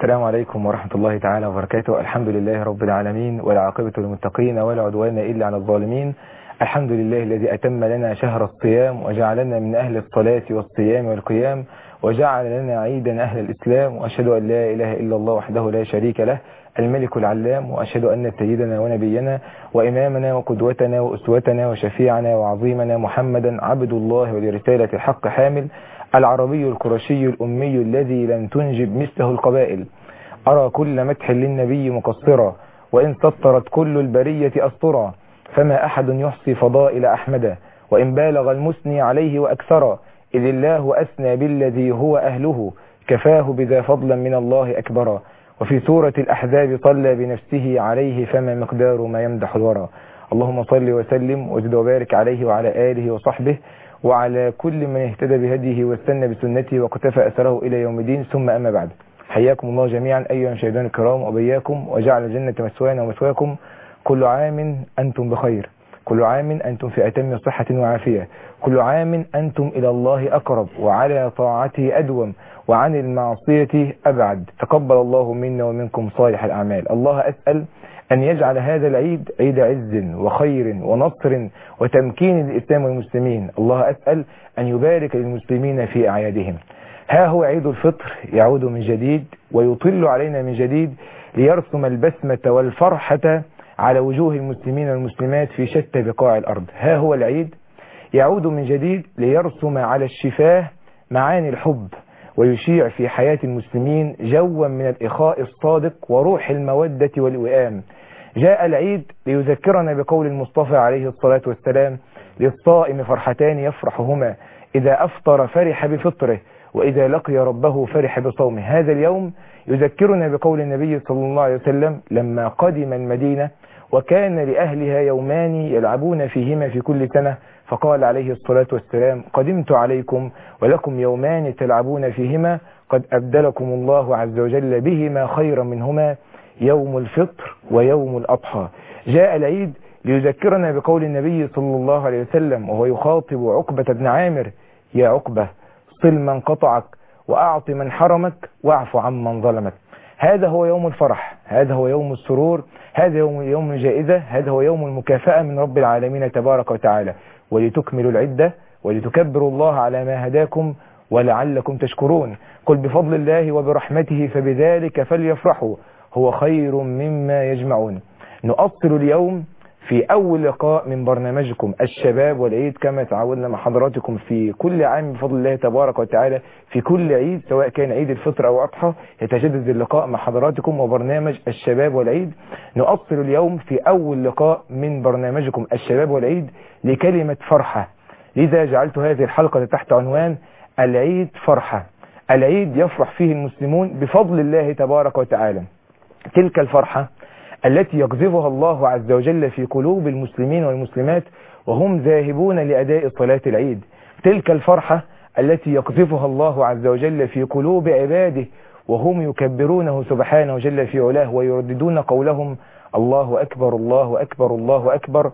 السلام عليكم ورحمة الله تعالى وبركاته. الحمد لله رب العالمين، والعاقبة للمتقين، ولا عدوان إلا على الظالمين. الحمد لله الذي أتم لنا شهر الصيام وجعلنا من أهل الصلاة والصيام والقيام، وجعل لنا عيدا أهل الإسلام. وأشهد أن لا إله إلا الله وحده لا شريك له الملك العلام، وأشهد أن سيدنا ونبينا وإمامنا وقدوتنا وأسوتنا وشفيعنا وعظيمنا محمدا عبد الله ولرسالة الحق حامل، العربي القرشي الأمي الذي لم تنجب مثله القبائل. أرى كل مدح للنبي مقصرا، وإن سطرت كل البرية أسطرا، فما أحد يحصي فضائل أحمدا، وإن بالغ المثني عليه وأكثرا، إذ الله أثنى بالذي هو أهله، كفاه بذا فضلا من الله أكبرا. وفي سورة الأحزاب صلى بنفسه عليه، فما مقدار ما يمدح الورى. اللهم صل وسلم وزد وبارك عليه وعلى آله وصحبه وعلى كل من اهتدى بهديه واستنى بسنته وقتفى أثره إلى يوم الدين، ثم أما بعد. حياكم الله جميعا أيها المشاهدون الكرام، وبياكم وجعل الجنة مسوانا ومثواكم. كل عام أنتم بخير، كل عام أنتم في أتم صحة وعافية، كل عام أنتم إلى الله أقرب وعلى طاعته أدوم وعن المعصية أبعد. تقبل الله منا ومنكم صالح الأعمال. الله أسأل أن يجعل هذا العيد عيد عز وخير ونصر وتمكين للإسلام والمسلمين. الله أسأل أن يبارك للمسلمين في أعيادهم. ها هو عيد الفطر يعود من جديد ويطل علينا من جديد، ليرسم البسمة والفرحة على وجوه المسلمين والمسلمات في شتى بقاع الأرض. ها هو العيد يعود من جديد ليرسم على الشفاه معاني الحب، ويشيع في حياة المسلمين جوا من الإخاء الصادق وروح المودة والوئام. جاء العيد ليذكرنا بقول المصطفى عليه الصلاة والسلام: للصائم فرحتان يفرحهما، إذا أفطر فرح بفطره، وإذا لقي ربه فرح بصومه. هذا اليوم يذكرنا بقول النبي صلى الله عليه وسلم لما قدم المدينة وكان لأهلها يومان يلعبون فيهما في كل سنة، فقال عليه الصلاة والسلام: قدمت عليكم ولكم يومان تلعبون فيهما، قد أبدلكم الله عز وجل بهما خيرا منهما، يوم الفطر ويوم الأضحى. جاء العيد ليذكرنا بقول النبي صلى الله عليه وسلم وهو يخاطب عقبة بن عامر: يا عقبة، صل من قطعك وأعط من حرمك واعف عمن ظلمك. هذا هو يوم الفرح، هذا هو يوم السرور، هذا يوم الجائزة، هذا هو يوم المكافأة من رب العالمين تبارك وتعالى. ولتكملوا العدة ولتكبروا الله على ما هداكم ولعلكم تشكرون. قل بفضل الله وبرحمته فبذلك فليفرحوا هو خير مما يجمعون. نؤصل اليوم في أول لقاء من برنامجكم الشباب والعيد، كما تعودنا مع حضراتكم في كل عام بفضل الله تبارك وتعالى. في كل عيد سواء كان عيد الفطر أو أضحى يتجدد اللقاء مع حضراتكم وبرنامج الشباب والعيد. نؤصل اليوم في أول لقاء من برنامجكم الشباب والعيد لكلمة فرحة، لذا جعلت هذه الحلقة تحت عنوان العيد فرحة. العيد يفرح فيه المسلمون بفضل الله تبارك وتعالى. تلك الفرحة التي يقذفها الله عز وجل في قلوب المسلمين والمسلمات وهم ذاهبون لأداء صلاة العيد. تلك الفرحة التي يقذفها الله عز وجل في قلوب عباده وهم يكبرونه سبحانه جل في علاه ويرددون قولهم: الله أكبر الله أكبر الله أكبر،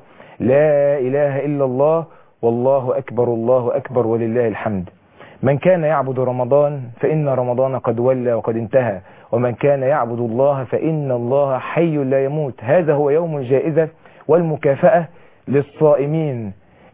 لا إله إلا الله، والله أكبر الله أكبر ولله الحمد. من كان يعبد رمضان فإن رمضان قد ولى وقد انتهى، ومن كان يعبد الله فإن الله حي لا يموت. هذا هو يوم الجائزة والمكافأة للصائمين،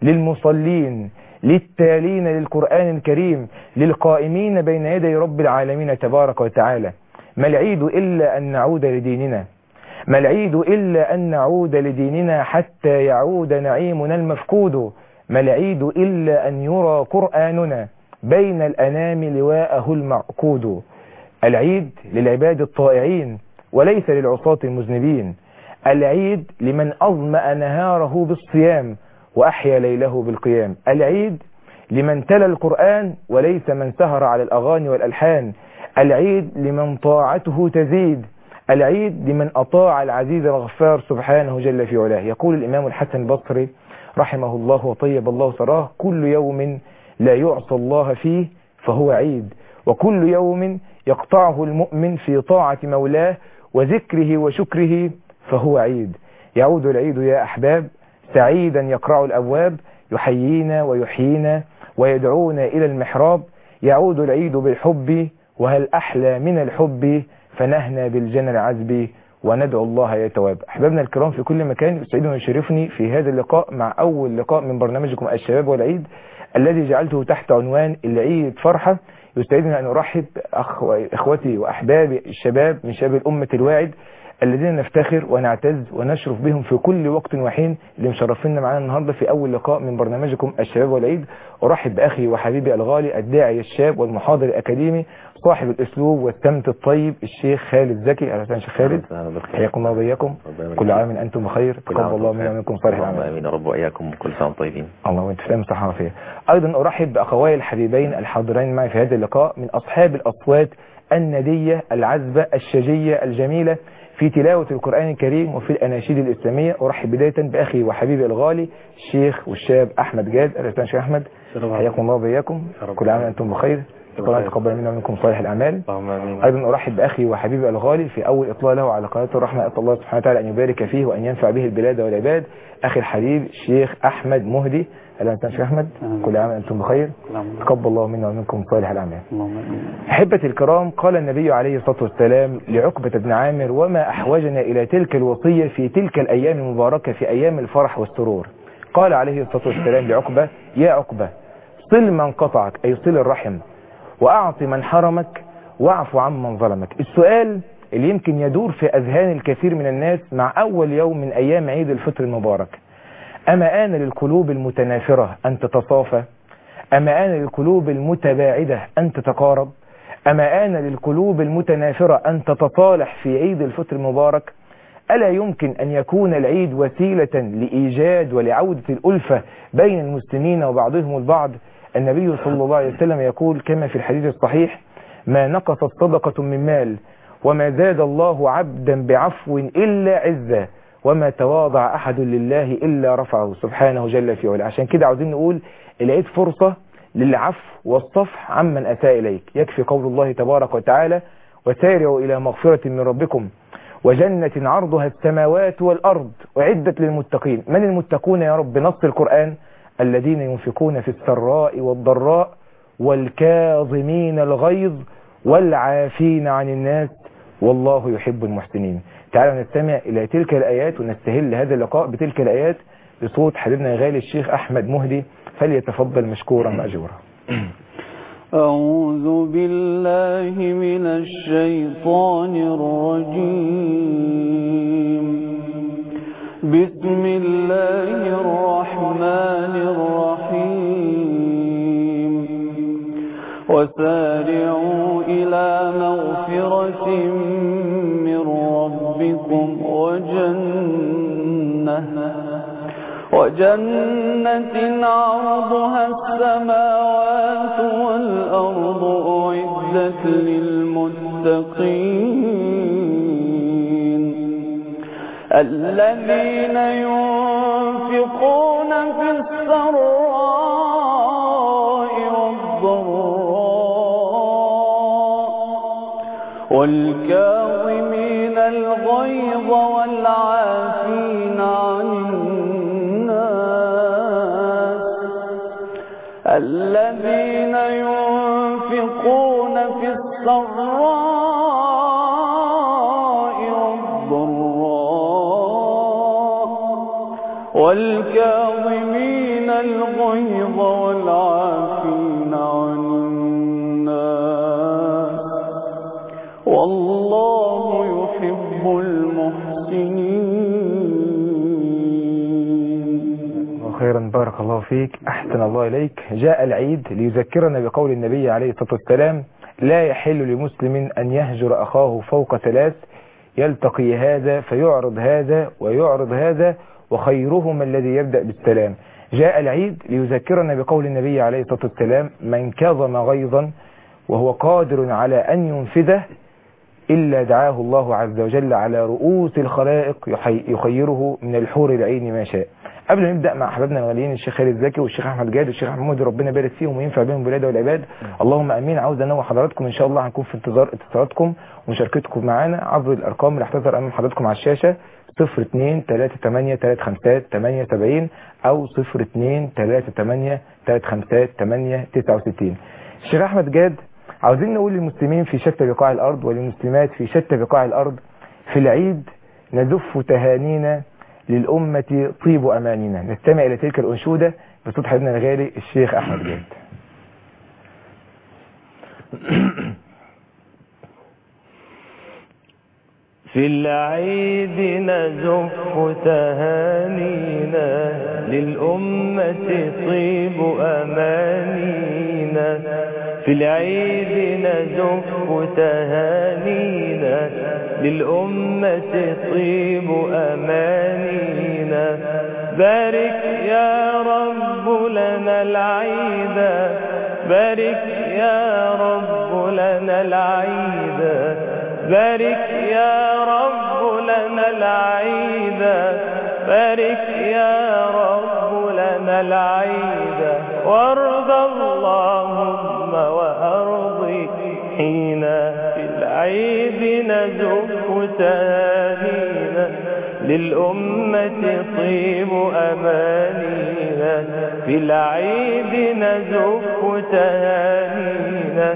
للمصلين، للتالين للقرآن الكريم، للقائمين بين يدي رب العالمين تبارك وتعالى. ما العيد إلا أن نعود لديننا، ما العيد إلا أن نعود لديننا حتى يعود نعيمنا المفقود، ما العيد إلا أن يرى قرآننا بين الأنام لواءه المعقود. العيد للعباد الطائعين وليس للعصاة المذنبين. العيد لمن أظمأ نهاره بالصيام وأحيا ليله بالقيام. العيد لمن تلا القرآن وليس من سهر على الأغاني والألحان. العيد لمن طاعته تزيد. العيد لمن أطاع العزيز الغفار سبحانه جل في علاه. يقول الإمام الحسن البصري رحمه الله وطيب الله ثراه: كل يوم لا يعصى الله فيه فهو عيد، وكل يوم يقطعه المؤمن في طاعة مولاه وذكره وشكره فهو عيد. يعود العيد يا أحباب سعيدا يقرع الأبواب، يحيينا ويحيينا ويدعونا إلى المحراب. يعود العيد بالحب، وهل أحلى من الحب فنهنا بالجنة العذب وندعو الله يا تواب. أحبابنا الكرام في كل مكان، يسعدني ويشرفني في هذا اللقاء مع أول لقاء من برنامجكم الشباب والعيد الذي جعلته تحت عنوان العيد فرحة. يسعدني أن أرحب إخوتي وأحبابي الشباب من شباب الأمة الواعد الذين نفتخر ونعتز ونشرف بهم في كل وقت وحين، اللي مشرفينا معانا النهارده في أول لقاء من برنامجكم الشباب والعيد. أرحب بأخي وحبيبي الغالي الداعي الشاب والمحاضر الأكاديمي صاحب الأسلوب والسمت الطيب الشيخ خالد زكي. أهلا وسهلا شيخ خالد، حياكم الله وبياكم. كل عام أنتم بخير، تقبل الله منا ومنكم صالح الأعمال. آمين يا رب وإياكم، كل سنة وانتم طيبين. الله وانت سلام صحة وعافية. أيضا أرحب بأخوي الحبيبين الحاضرين معي في هذا اللقاء من أصحاب الأصوات الندية العذبة الشجية الجميلة في تلاوة القرآن الكريم وفي الأناشيد الإسلامية. أرحب بداية بأخي وحبيبي الغالي الشيخ والشاب أحمد جاد. أهلا وسهلا شيخ أحمد، حياكم الله وبياكم. كل عام وأنتم بخير، ربنا يتقبل منا ومنكم صالح الأعمال. أيضا أرحب بأخي وحبيبي الغالي في أول إطلاع له على قناة الرحمة، أسأل الله سبحانه وتعالى أن يبارك فيه وأن ينفع به البلاد والعباد، أخي الحبيب الشيخ أحمد مهدي. أهلا وسهلا شيخ أحمد، كل عام وأنتم بخير، تقبل الله منا ومنكم صالح الأعمال. أحبتي الكرام، قال النبي عليه الصلاة والسلام لعقبة بن عامر: وما أحوجنا إلى تلك الوصية في تلك الأيام المباركة، في أيام الفرح والسرور. قال عليه الصلاة والسلام لعقبة: يا عقبة، صل من قطعك، أي صل الرحم، وأعط من حرمك، واعف عمن ظلمك. السؤال اللي يمكن يدور في أذهان الكثير من الناس مع أول يوم من أيام عيد الفطر المبارك: أما آن للقلوب المتنافرة أن تتصافى؟ أما آن للقلوب المتباعدة أن تتقارب؟ أما آن للقلوب المتنافرة أن تتصالح في عيد الفطر المبارك؟ ألا يمكن أن يكون العيد وسيلة لإيجاد ولعودة الألفة بين المسلمين وبعضهم البعض؟ النبي صلى الله عليه وسلم يقول كما في الحديث الصحيح: ما نقصت صدقة من مال، وما زاد الله عبدا بعفو إلا عزا، وما تواضع أحد لله إلا رفعه سبحانه جل في علاه. عشان كده عاوزين نقول العيد فرصة للعفو والصفح عمن أساء إليك. يكفي قول الله تبارك وتعالى: وسارعوا إلى مغفرة من ربكم وجنة عرضها السماوات والأرض أعدت للمتقين. من المتقون يا رب؟ نص القرآن: الذين ينفقون في السراء والضراء والكاظمين الغيظ والعافين عن الناس والله يحب المحسنين. تعالوا نستمع إلى تلك الآيات ونستهل هذا اللقاء بتلك الآيات بصوت حبيبنا غالي الشيخ أحمد مهدي، فليتفضل مشكورا مأجورا. أعوذ بالله من الشيطان الرجيم. بسم الله الرحمن الرحيم. وسارعوا إلى مغفرة من ربكم وجنة عرضها السماوات والأرض أعدت للمتقين الذين ينفقون في السراء والضراء والكاظمين الغيظ والعافين عن الناس الذين ينفقون في السراء والضراء والكاظمين الغيظ والعافين عن الناس والله يحب المحسنين. خيرا، بارك الله فيك، أحسن الله إليك. جاء العيد ليذكرنا بقول النبي عليه الصلاة والسلام: لا يحل لمسلم أن يهجر أخاه فوق ثلاث، يلتقي هذا فيعرض هذا ويعرض هذا وخيرهما الذي يبدأ بالسلام. جاء العيد ليذكرنا بقول النبي عليه الصلاة والسلام: من كظم غيظا وهو قادر على أن ينفذه إلا دعاه الله عز وجل على رؤوس الخلائق يخيره من الحور العين ما شاء. قبل ما نبدأ مع أحبابنا الغاليين الشيخ خالد زكي والشيخ أحمد جاد والشيخ أحمد مهدي، ربنا يبارك فيهم وينفع بهم البلاد والعباد، اللهم أمين. عاوز أنوه حضراتكم إن شاء الله هنكون في انتظار اتصالاتكم ومشاركتكم معنا عبر الأرقام اللي هتظهر أمام حضراتكم على الشاشة: 02-38-358-870 أو 02-38-358-869. الشيخ أحمد جاد، عاوزين نقول للمسلمين في شتى بقاع الأرض وللمسلمات في شتى بقاع الأرض في العيد نزف تهانينا للأمة طيب أمانينا. نستمع إلى تلك الأنشودة بصوت حبيبنا الغالي الشيخ أحمد جاد. في العيد نزف تهانينا للأمة طيب أمانينا. في العيد نزف تهانينا للأمة طيب أمانينا. بارك يا رب لنا العيد، بارك يا رب لنا العيد، بارك يا رب لنا العيد، بارك يا رب لنا العيد. وارض اللهم وأرضي حين في العيد نزف تهانينا للأمة طيب أمانينا. في العيد نزف تهانينا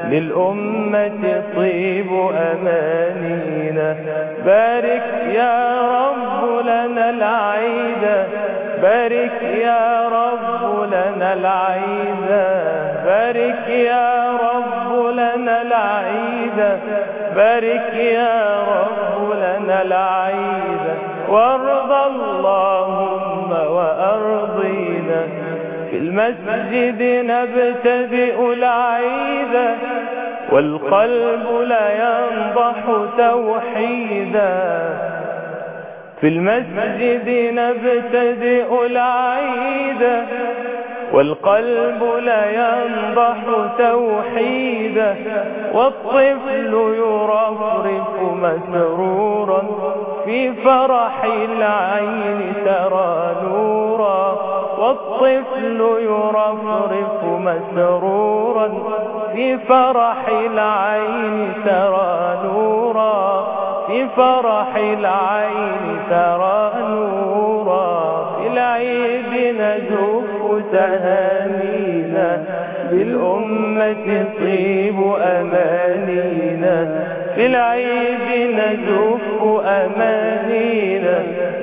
للأمة طيب أمانينا. بارك يا رب لنا العيد، بارك يا رب لنا العيد، بارك يا رب لنا العيد، بارك يا رب لنا العيد. وارض اللهم وأرضينا. في المسجد نبتدئ العيد والقلب لا ينضح توحيدا. في المسجد نبتدئ العيد والقلب لا ينضح توحيدا. والطفل يرفرف مسرورا في فرح العين ترى نورا. والطفل يرفرف مسرورا في فرح العين ترى نورا. في فرح العين ترى نورا. في العيد نزف تهانينا بالأمة طيب أمانينا. في العيد نزف أمانينا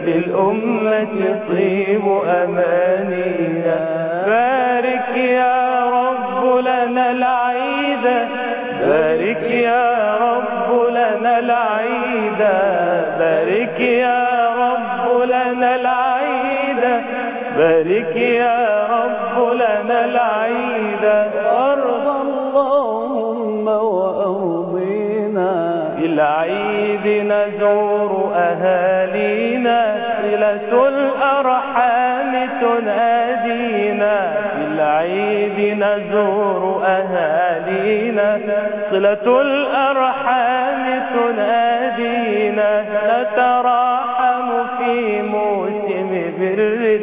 للأمة طيب أمانينا. بارك يا رب لنا العيد، بارك يا رب لنا العيد، بارك يا رب لنا العيد، بارك يا رب لنا العيد. وارض اللهم وأرضينا. في العيد نزور أهالينا صلة الأرحام تنادينا. في العيد نزور أهالينا صلة الأرحام تنادينا. نتراحم في موسم بر،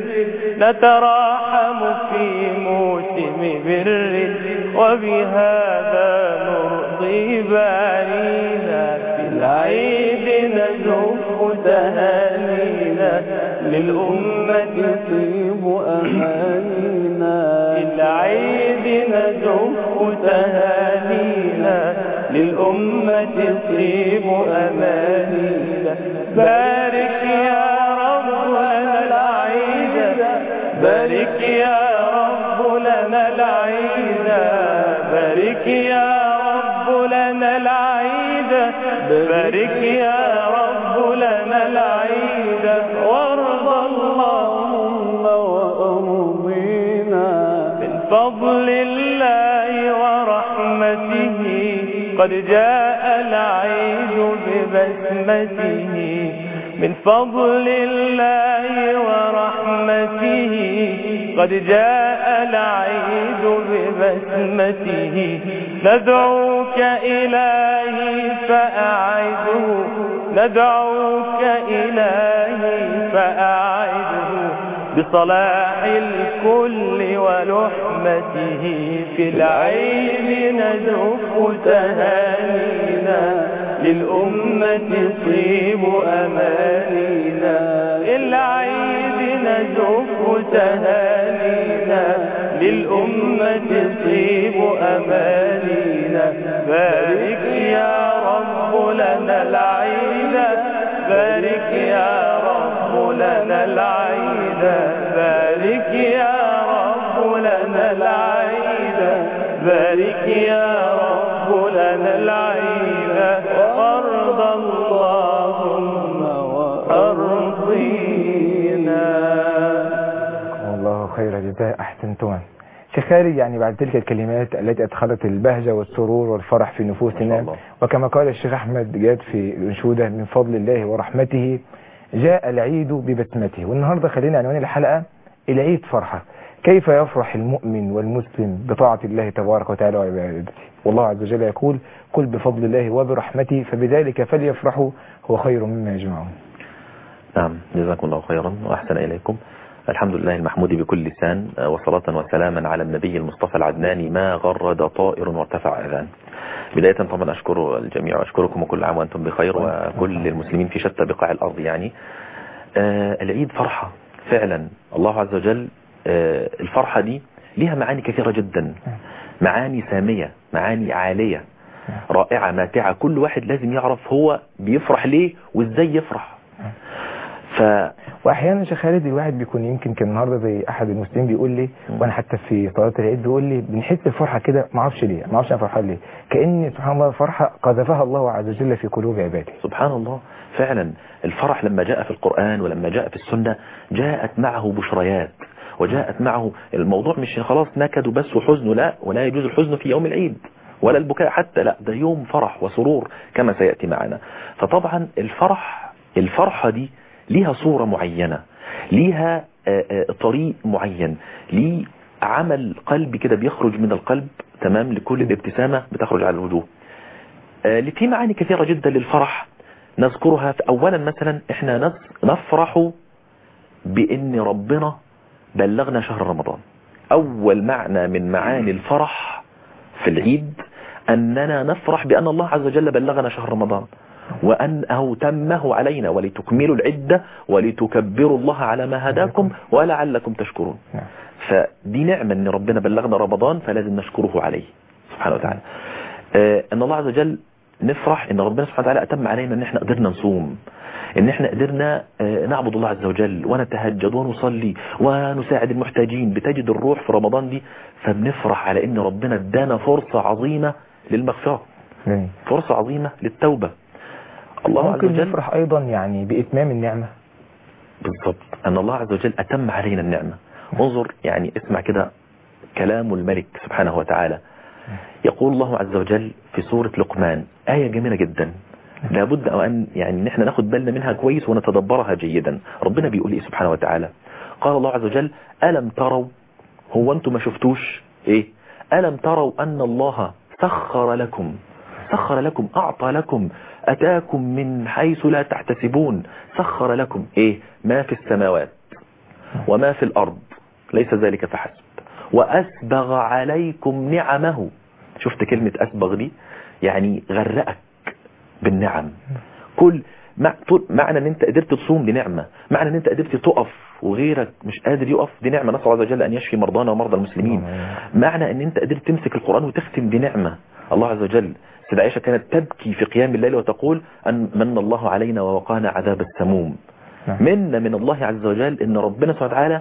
نتراحم في موسم بر، وبهذا نرضي بارينا. في العيد نزف تهانينا للأمة طيب أمانينا. في العيد نزف تهانينا للأمة طيب أمانينا. بارك يا رب لنا العيد، بارك يا رب لنا العيد، بارك يا رب لنا العيد، بارك يا رب لنا العيد. وارض اللهم وأرضينا. من فضل الله ورحمته قد جاء العيد ببسمته. من فضل الله ورحمته قد جاء العيد ببسمته. ندعوك إلهي فأعده، ندعوك إلهي فأعده بصلاح الكل ولحمته. في العيد نزف تهانينا للأمة طيب أمانينا. العيد نزف تهانينا للأمة طيب أمانينا. بارك يا رب لنا العيد، بارك يا رب لنا العيد، بارك يا رب لنا العيد، بارك يا رب لنا العيد، وارض اللهم وارضينا. الله خير جزاء، أحسنتم. شيخ خالد، يعني بعد تلك الكلمات التي أدخلت البهجة والسرور والفرح في نفوسنا، وكما قال الشيخ أحمد جاد في الأنشودة: من فضل الله ورحمته جاء العيد ببسمته. والنهاردة خلينا عنوان الحلقة: العيد فرحة. كيف يفرح المؤمن والمسلم بطاعة الله تبارك وتعالى وعبادته؟ والله عز وجل يقول: قل بفضل الله وبرحمته فبذلك فليفرحوا هو خير مما يجمعون. نعم، جزاكم الله خيرا وأحسن إليكم. الحمد لله المحمود بكل لسان، وصلاة وسلاما على النبي المصطفى العدناني ما غرد طائر وارتفع أذان. بداية طبعا أشكر الجميع وأشكركم وكل عام وأنتم بخير، وكل المسلمين في شتى بقاع الأرض. يعني العيد فرحة فعلا. الله عز وجل الفرحة دي لها معاني كثيرة جدا، معاني سامية، معاني عالية رائعة ماتعة. كل واحد لازم يعرف هو بيفرح ليه وإزاي يفرح. واحيانا شيخ خالد الواحد بيكون يمكن كان النهارده زي احد المسلمين بيقول لي، وانا حتى في صلاه العيد بيقول لي بنحس بفرحه كده، ما اعرفش ليه، ما اعرفش انا فرحان ليه، كأن سبحان الله فرحه قذفها الله عز وجل في قلوب عباده. سبحان الله. فعلا الفرح لما جاء في القرآن ولما جاء في السنة جاءت معه بشريات، وجاءت معه الموضوع مش خلاص نكد وبس وحزن، لا، ولا يجوز الحزن في يوم العيد ولا البكاء حتى، لا، ده يوم فرح وسرور كما سيأتي معنا. فطبعا الفرحة دي ليها صورة معينة، ليها طريق معين، ليه عمل قلبي كده بيخرج من القلب، تمام، لكل الابتسامة بتخرج على الوجوه. في معاني كثيرة جدا للفرح نذكرها. أولا مثلا احنا نفرح بأن ربنا بلغنا شهر رمضان. أول معنى من معاني الفرح في العيد أننا نفرح بأن الله عز وجل بلغنا شهر رمضان، وأنه تمه علينا ولتكملوا العدة ولتكبروا الله على ما هداكم ولعلكم تشكرون. فدي نعمة أن ربنا بلغنا رمضان، فلازم نشكره عليه سبحانه وتعالى. أن الله عز وجل نفرح أن ربنا سبحانه وتعالى أتم علينا أن احنا قدرنا نصوم، أن احنا قدرنا نعبد الله عز وجل ونتهجد ونصلي ونساعد المحتاجين. بتجد الروح في رمضان دي، فبنفرح على أن ربنا ادانا فرصة عظيمة للمغفرة، فرصة عظيمة للتوبة. الله ممكن عز وجل نفرح أيضا يعني بإتمام النعمة. بالضبط، أن الله عز وجل أتم علينا النعمة. انظر يعني اسمع كده كلام الملك سبحانه وتعالى. يقول الله عز وجل في سورة لقمان آية جميلة جدا، لابد أن يعني نحن ناخد بالنا منها كويس ونتدبرها جيدا. ربنا بيقول إيه سبحانه وتعالى؟ قال الله عز وجل: ألم تروا، هو أنتم ما شفتوش إيه؟ ألم تروا أن الله سخر لكم، أعطى لكم، أتاكم من حيث لا تحتسبون، سخر لكم إيه؟ ما في السماوات وما في الأرض، ليس ذلك فحسب، وأسبغ عليكم نعمه. شفت كلمة أسبغ دي؟ يعني غرقك بالنعم. كل معنى ان انت قدرت تصوم دي نعمة، معنى ان انت قدرت تقف وغيرك مش قادر يقف دي نعمة، نسأل الله عز وجل ان يشفي مرضانا ومرضى المسلمين. معنى ان انت قدرت تمسك القرآن وتختم دي نعمة. الله عز وجل، سيدة عائشة كانت تبكي في قيام الليل وتقول: أن من الله علينا ووقانا عذاب السموم. من الله عز وجل ان ربنا سبحانه وتعالى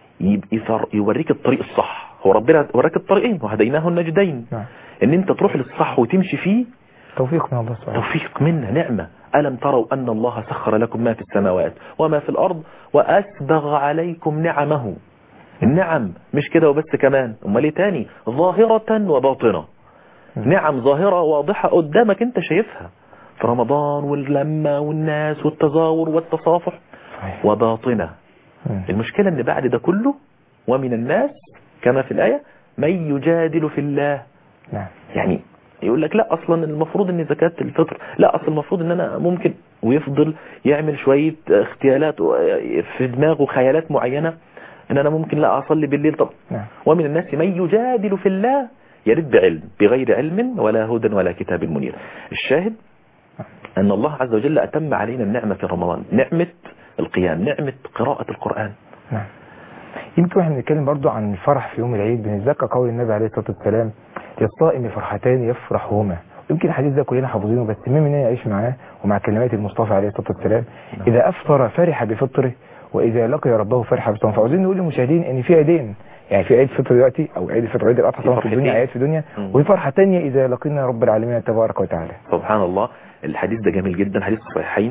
يوريك الطريق الصح. هو ربنا وراك الطريقين وهديناه النجدين، ان انت تروح للصح وتمشي فيه، توفيق من الله سبحانه، توفيق منه، نعمة. ألم تروا أن الله سخر لكم ما في السماوات وما في الأرض وأسبغ عليكم نعمه. النعم مش كده وبس، كمان امال ايه تاني؟ ظاهرة وباطنة. نعم ظاهرة واضحة قدامك انت شايفها في رمضان واللمة والناس والتزاور والتصافح، وباطنة. المشكلة ان بعد ده كله ومن الناس كما في الآية من يجادل في الله. يعني يقول لك لا اصلا المفروض ان زكاة الفطر، لا اصلا المفروض ان انا ممكن، ويفضل يعمل شوية اختيالات في دماغه، خيالات معينة ان انا ممكن لا اصلي بالليل. طب ومن الناس من يجادل في الله يرد بعلم بغير علم ولا هدى ولا كتاب منير. الشاهد ان الله عز وجل اتم علينا النعمة في رمضان، نعمة القيام، نعمة قراءة القرآن. يمكن احنا بنتكلم برضو عن الفرح في يوم العيد، بنتذكر قول النبي عليه الصلاة والسلام للصائم فرحتان يفرحهما. يمكن الحديث ده كلنا حافظينه، بس مهم ان يعيش معاه ومع كلمات المصطفى عليه الصلاة والسلام. اذا افطر فرح بفطره واذا لقي ربه فرح بصومه. فعاوزين نقول للمشاهدين ان في عيدين، يعني في عيد فطر دلوقتي او عيد الفطر عيد الاضحى طبعا في الدنيا، عيد في الدنيا، وفي فرحه ثانيه اذا لقينا رب العالمين تبارك وتعالى. سبحان الله. الحديث ده جميل جدا، حديث الصحيحين.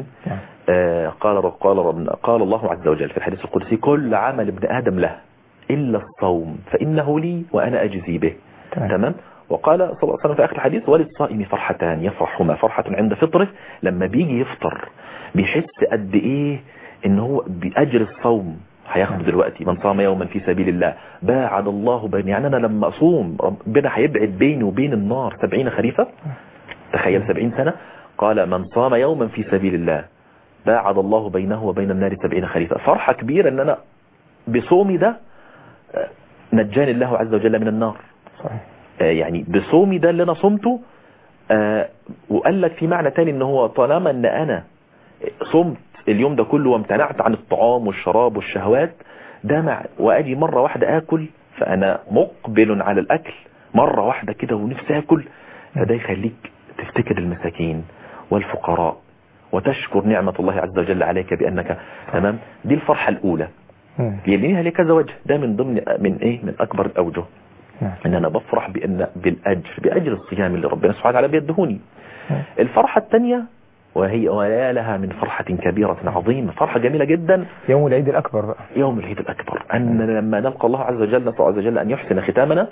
قال الله عز وجل في الحديث القدسي: كل عمل ابن آدم له إلا الصوم فإنه لي وأنا أجزي به. تمام. وقال صلى الله عليه وسلم في آخر الحديث: وللصائم فرحتان يفرحهما، فرحة عند فطره، لما بيجي يفطر بيحس قد إيه إن هو بأجر الصوم هياخد دلوقتي. من صام يوما في سبيل الله باعد الله بين، يعني أنا لما أصوم ربنا هيبعد بيني وبين النار 70 خريفة. تخيل 70 سنة. قال: من صام يوما في سبيل الله باعد الله بينه وبين النار 70 خريفة. فرحة كبيرة ان انا بصومي ده نجاني الله عز وجل من النار. صحيح. يعني بصومي ده اللي انا صمته. وقال لك في معنى تاني ان هو طالما ان انا صمت اليوم ده كله وامتنعت عن الطعام والشراب والشهوات ده واجي مرة واحدة اكل، فانا مقبل على الاكل مرة واحدة كده ونفسي اكل، فده يخليك تفتكر المساكين والفقراء وتشكر نعمة الله عز وجل عليك بأنك تمام. دي الفرحة الأولى يليها لي كذا وجه. ده من ضمن من أكبر الأوجه إن أنا بفرح بأجر الصيام اللي ربنا سبحانه وتعالى بيدهوني. الفرحة الثانية وهي ولا لها من فرحة كبيرة عظيمة، فرحة جميلة جدا، يوم العيد الأكبر بقى. يوم العيد الأكبر أن لما نلقى الله عز وجل، نسأل عز وجل أن يحسن ختامنا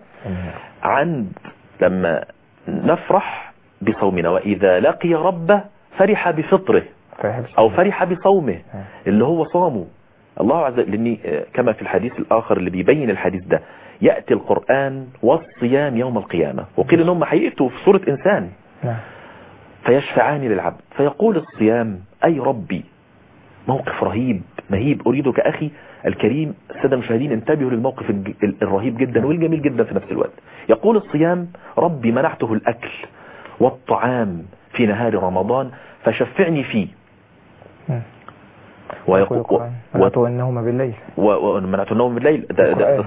لما نفرح بصومنا. وإذا لقي ربه فرح بفطره أو فرح بصومه اللي هو صامه الله عز وجل. لأني كما في الحديث الآخر اللي بيبين الحديث ده، يأتي القرآن والصيام يوم القيامة، وقيل إنهم هيأتوا في صورة إنسان فيشفعان للعبد، فيقول الصيام: أي ربي. موقف رهيب مهيب أريدك أخي الكريم السادة المشاهدين انتبهوا للموقف الرهيب جدا والجميل جدا في نفس الوقت. يقول الصيام: ربي منعته الأكل والطعام في نهار رمضان فشفعني فيه. ويقول منعته النوم بالليل، ومنعته النوم بالليل. ده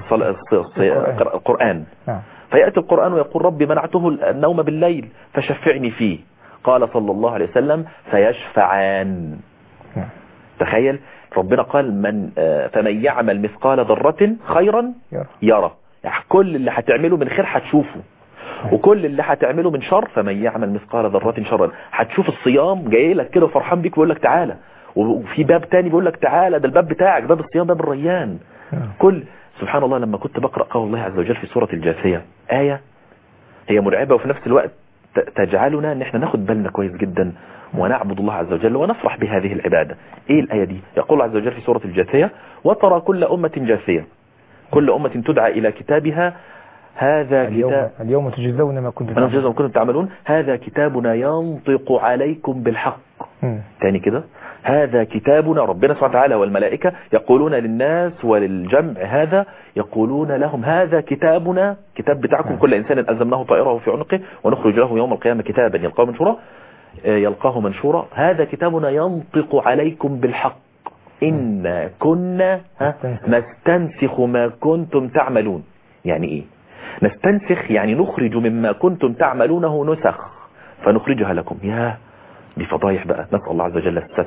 القرآن. فيأتي القرآن ويقول: ربي منعته النوم بالليل فشفعني فيه. قال صلى الله عليه وسلم: فيشفعان. تخيل ربنا قال: فمن يعمل مثقال ذرة خيرا يرى. يعني كل اللي هتعمله من خير هتشوفه، وكل اللي هتعمله من شر فمن يعمل مثقال ذرة شرا. هتشوف الصيام جاي لك كده فرحان بيك بيقول لك تعالى، وفي باب تاني بيقول لك تعالى، ده الباب بتاعك، باب الصيام، باب الريان. سبحان الله. لما كنت بقرأ قول الله عز وجل في سورة الجاثية، آية هي مرعبة وفي نفس الوقت تجعلنا ان احنا ناخد بالنا كويس جدا ونعبد الله عز وجل ونفرح بهذه العبادة. ايه الآية دي؟ يقول عز وجل في سورة الجاثية: وترى كل أمة جاثية، كل أمة تدعى إلى كتابها هذا اليوم تجزون ما كنتم تعملون، هذا كتابنا ينطق عليكم بالحق. تاني كده: هذا كتابنا. ربنا سبحانه وتعالى والملائكة يقولون للناس وللجمع هذا، يقولون لهم: هذا كتابنا، كتاب بتاعكم، كل إنسان ألزمناه طائره في عنقه ونخرج له يوم القيامة كتابا يلقاه منشورا، هذا كتابنا ينطق عليكم بالحق إن كنا نستنسخ ما كنتم تعملون. يعني إيه نستنسخ؟ يعني نخرج مما كنتم تعملونه نسخ فنخرجها لكم. دي فضايح بقى، نسأل الله عز وجل الستر.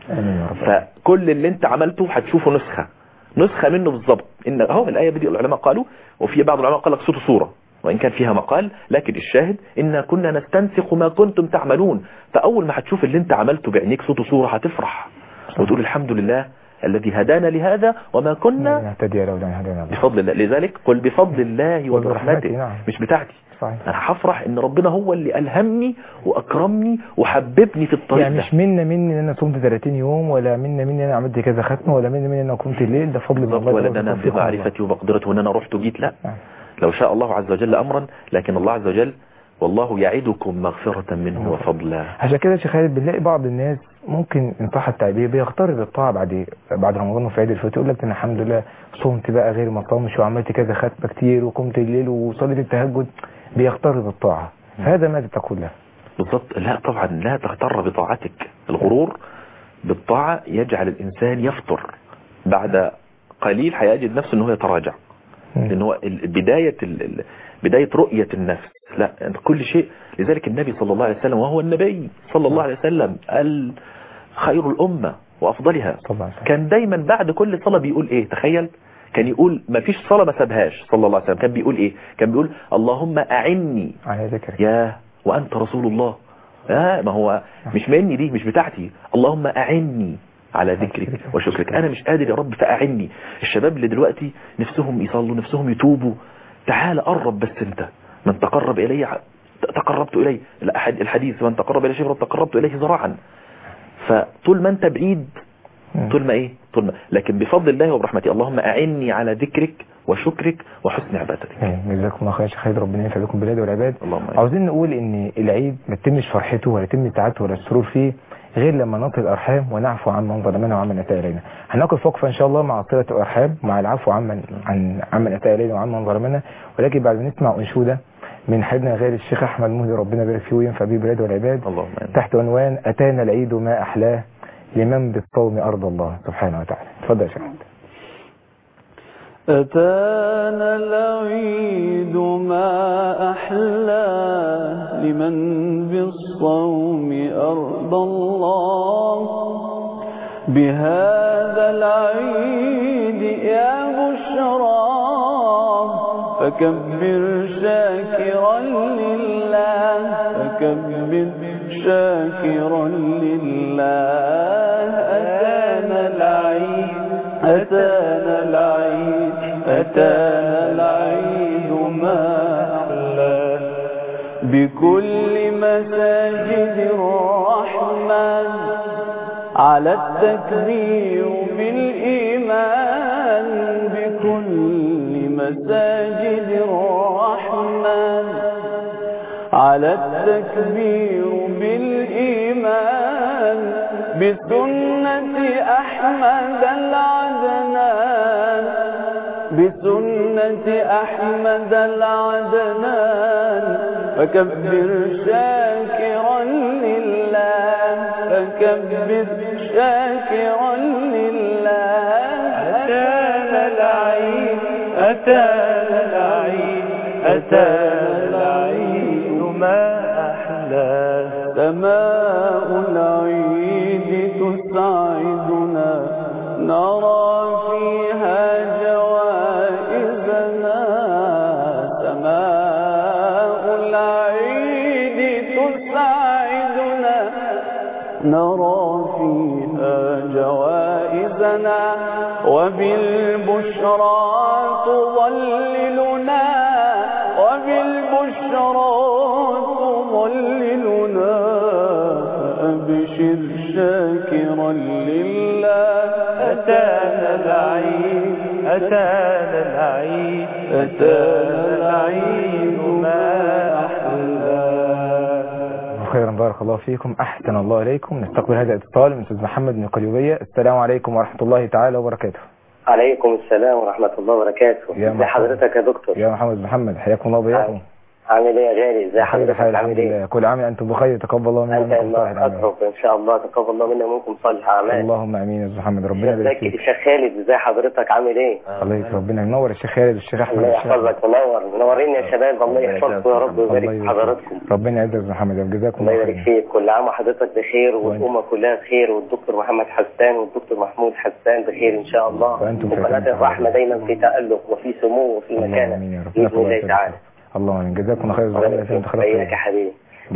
فكل اللي انت عملته هتشوفه نسخة منه بالضبط. إن اهو الآية بدي العلماء قالوا، وفي بعض العلماء قال لك صوت صورة، وإن كان فيها مقال، لكن الشاهد إن كنا نستنسخ ما كنتم تعملون. فأول ما هتشوف اللي انت عملته بعينيك صوت صورة هتفرح وتقول: الحمد لله الذي هدانا لهذا وما كنا نهتدي لولا أن هدانا الله. بفضل الله. لذلك قل بفضل الله وبرحمته، مش بتاعتي. صحيح. انا هفرح ان ربنا هو اللي ألهمني واكرمني وحببني في الطريق يعني ده. مش مني ان انا صمت 30 يوم، ولا مني ان انا عملت كذا ختمه، ولا مني ان انا قمت الليل، ده فضل الله، ولا انا بمعرفتي وبقدرته وان انا رحت وجيت. لا، لو شاء الله عز وجل امرا، لكن الله عز وجل والله يعدكم مغفرة منه وفضلا. عشان كده يا شيخ خالد بنلاقي بعض الناس ممكن ان صح التعبير بيغتر بالطاعه بعد رمضان وفي عيد الفطر، يقول لك: انا الحمد لله صمت بقى غير ما صامش وعملت كذا ختمه كتير وقمت الليل وصليت التهجد، بيغتر بالطاعه. فهذا ماذا تقول له؟ بالضبط. لا طبعا، لا تغتر بطاعتك. الغرور بالطاعه يجعل الانسان يفطر بعد قليل هيجد نفسه انه يتراجع، لان هو بداية رؤية النفس. لا، كل شيء. لذلك النبي صلى الله عليه وسلم، وهو النبي صلى الله عليه وسلم خير الأمة وأفضلها، كان دايما بعد كل صلاة بيقول ايه؟ تخيل، كان يقول ما فيش صلاة ما سابهاش صلى الله عليه وسلم. كان بيقول ايه؟ كان بيقول اللهم أعني على ذكرك يا وأنت رسول الله. ما هو مش مني، دي مش بتاعتي. اللهم أعني على ذكرك وشكرك، أنا مش قادر يا رب فأعني. الشباب اللي دلوقتي نفسهم يصلوا، نفسهم يتوبوا، تعال قرب بس انت. من تقرب إلي تقربت إليه، الحديث من تقرب إلي شبرا تقربت إليه ذراعا. فطول ما انت بعيد، طول ما لكن بفضل الله وبرحمته اللهم أعني على ذكرك وشكرك وحسن عبادتك. جزاكم الله خير يا شيخ خالد، ربنا ينفع بكم بالله والعباد. عاوزين نقول ان العيد ما تتمش فرحته ولا يتم سعادته ولا السرور فيه غير لما نصل الارحام ونعفو عمن ظلمنا وعمن اساء الينا. هنقف وقفه ان شاء الله مع صله الارحام مع العفو عمن اساء الينا وعمن ظلمنا، ولكن بعد ما نسمع انشوده من حبيبنا غير الشيخ احمد مهدي ربنا يبارك فيه وينفع بيه بالله والعباد، تحت عنوان اتانا العيد ما احلاه لمن بالصوم ارض الله سبحانه وتعالى. اتفضل يا شيخ. أتانا العيد ما أحلاه لمن بالصوم أرض الله، بهذا العيد يا بشرى فكبر شاكرا لله، فكبر شاكرا لله. أتانا العيد، أتانا العيد، أتانا العيد ما أحلاه، بكل مساجد الرحمن على التكبير بالإيمان، بكل مساجد الرحمن على التكبير بالإيمان، بسنة أحمد العدنان، بسنة أحمد العدنان، فكبر شاكرا لله، فكبر شاكرا لله. أتانا العيد، أتانا العيد، أتانا العيد ما أحلاه، سماء العيد تسعدنا نرى فيها جوائزنا، سماء العيد تسعدنا نرى فيها جوائزنا، وبالبشرى تظللنا، وبالبشرى تظللنا، فأبشر شاكرا لله. أتانا العيد، أتانا العيد، أتانا العيد ما أحلاه. خيرا بارك الله فيكم، أحسن الله إليكم. نستقبل هذا الاتصال من أستاذ محمد من القليوبية. السلام عليكم ورحمة الله تعالى وبركاته. عليكم السلام ورحمة الله وبركاته. ازي حضرتك يا دكتور؟ يا محمد محمد، حياكم الله وبياكم. عامل ايه يا غالي؟ ازي حضرتك؟ الحمد لله، كل عام انتم بخير، تقبل الله منا ومنكم صالح الاعمال. ان شاء الله تقبل الله منا ومنكم صالح الاعمال. اللهم امين يا استاذ محمد، ربنا يبارك فيك. الشيخ خالد ازي حضرتك؟ عامل ايه؟ الله يكرمك، ربنا ينور الشيخ خالد والشيخ احمد. الله يحفظك، منورين يا شباب، الله يحفظكم يا رب ويبارك في حضراتكم. ربنا يعزك يا استاذ محمد، جزاكم الله خير. الله يبارك فيك، كل عام وحضرتك بخير والامه كلها بخير، والدكتور محمد حسان والدكتور محمود حسان بخير ان شاء الله، وقناه الرحمه دايما في تألق وفي سمو وفي مكانه باذن الله تعالى. اللهم امين، جزاكم الله خير. الله يا حبيبي.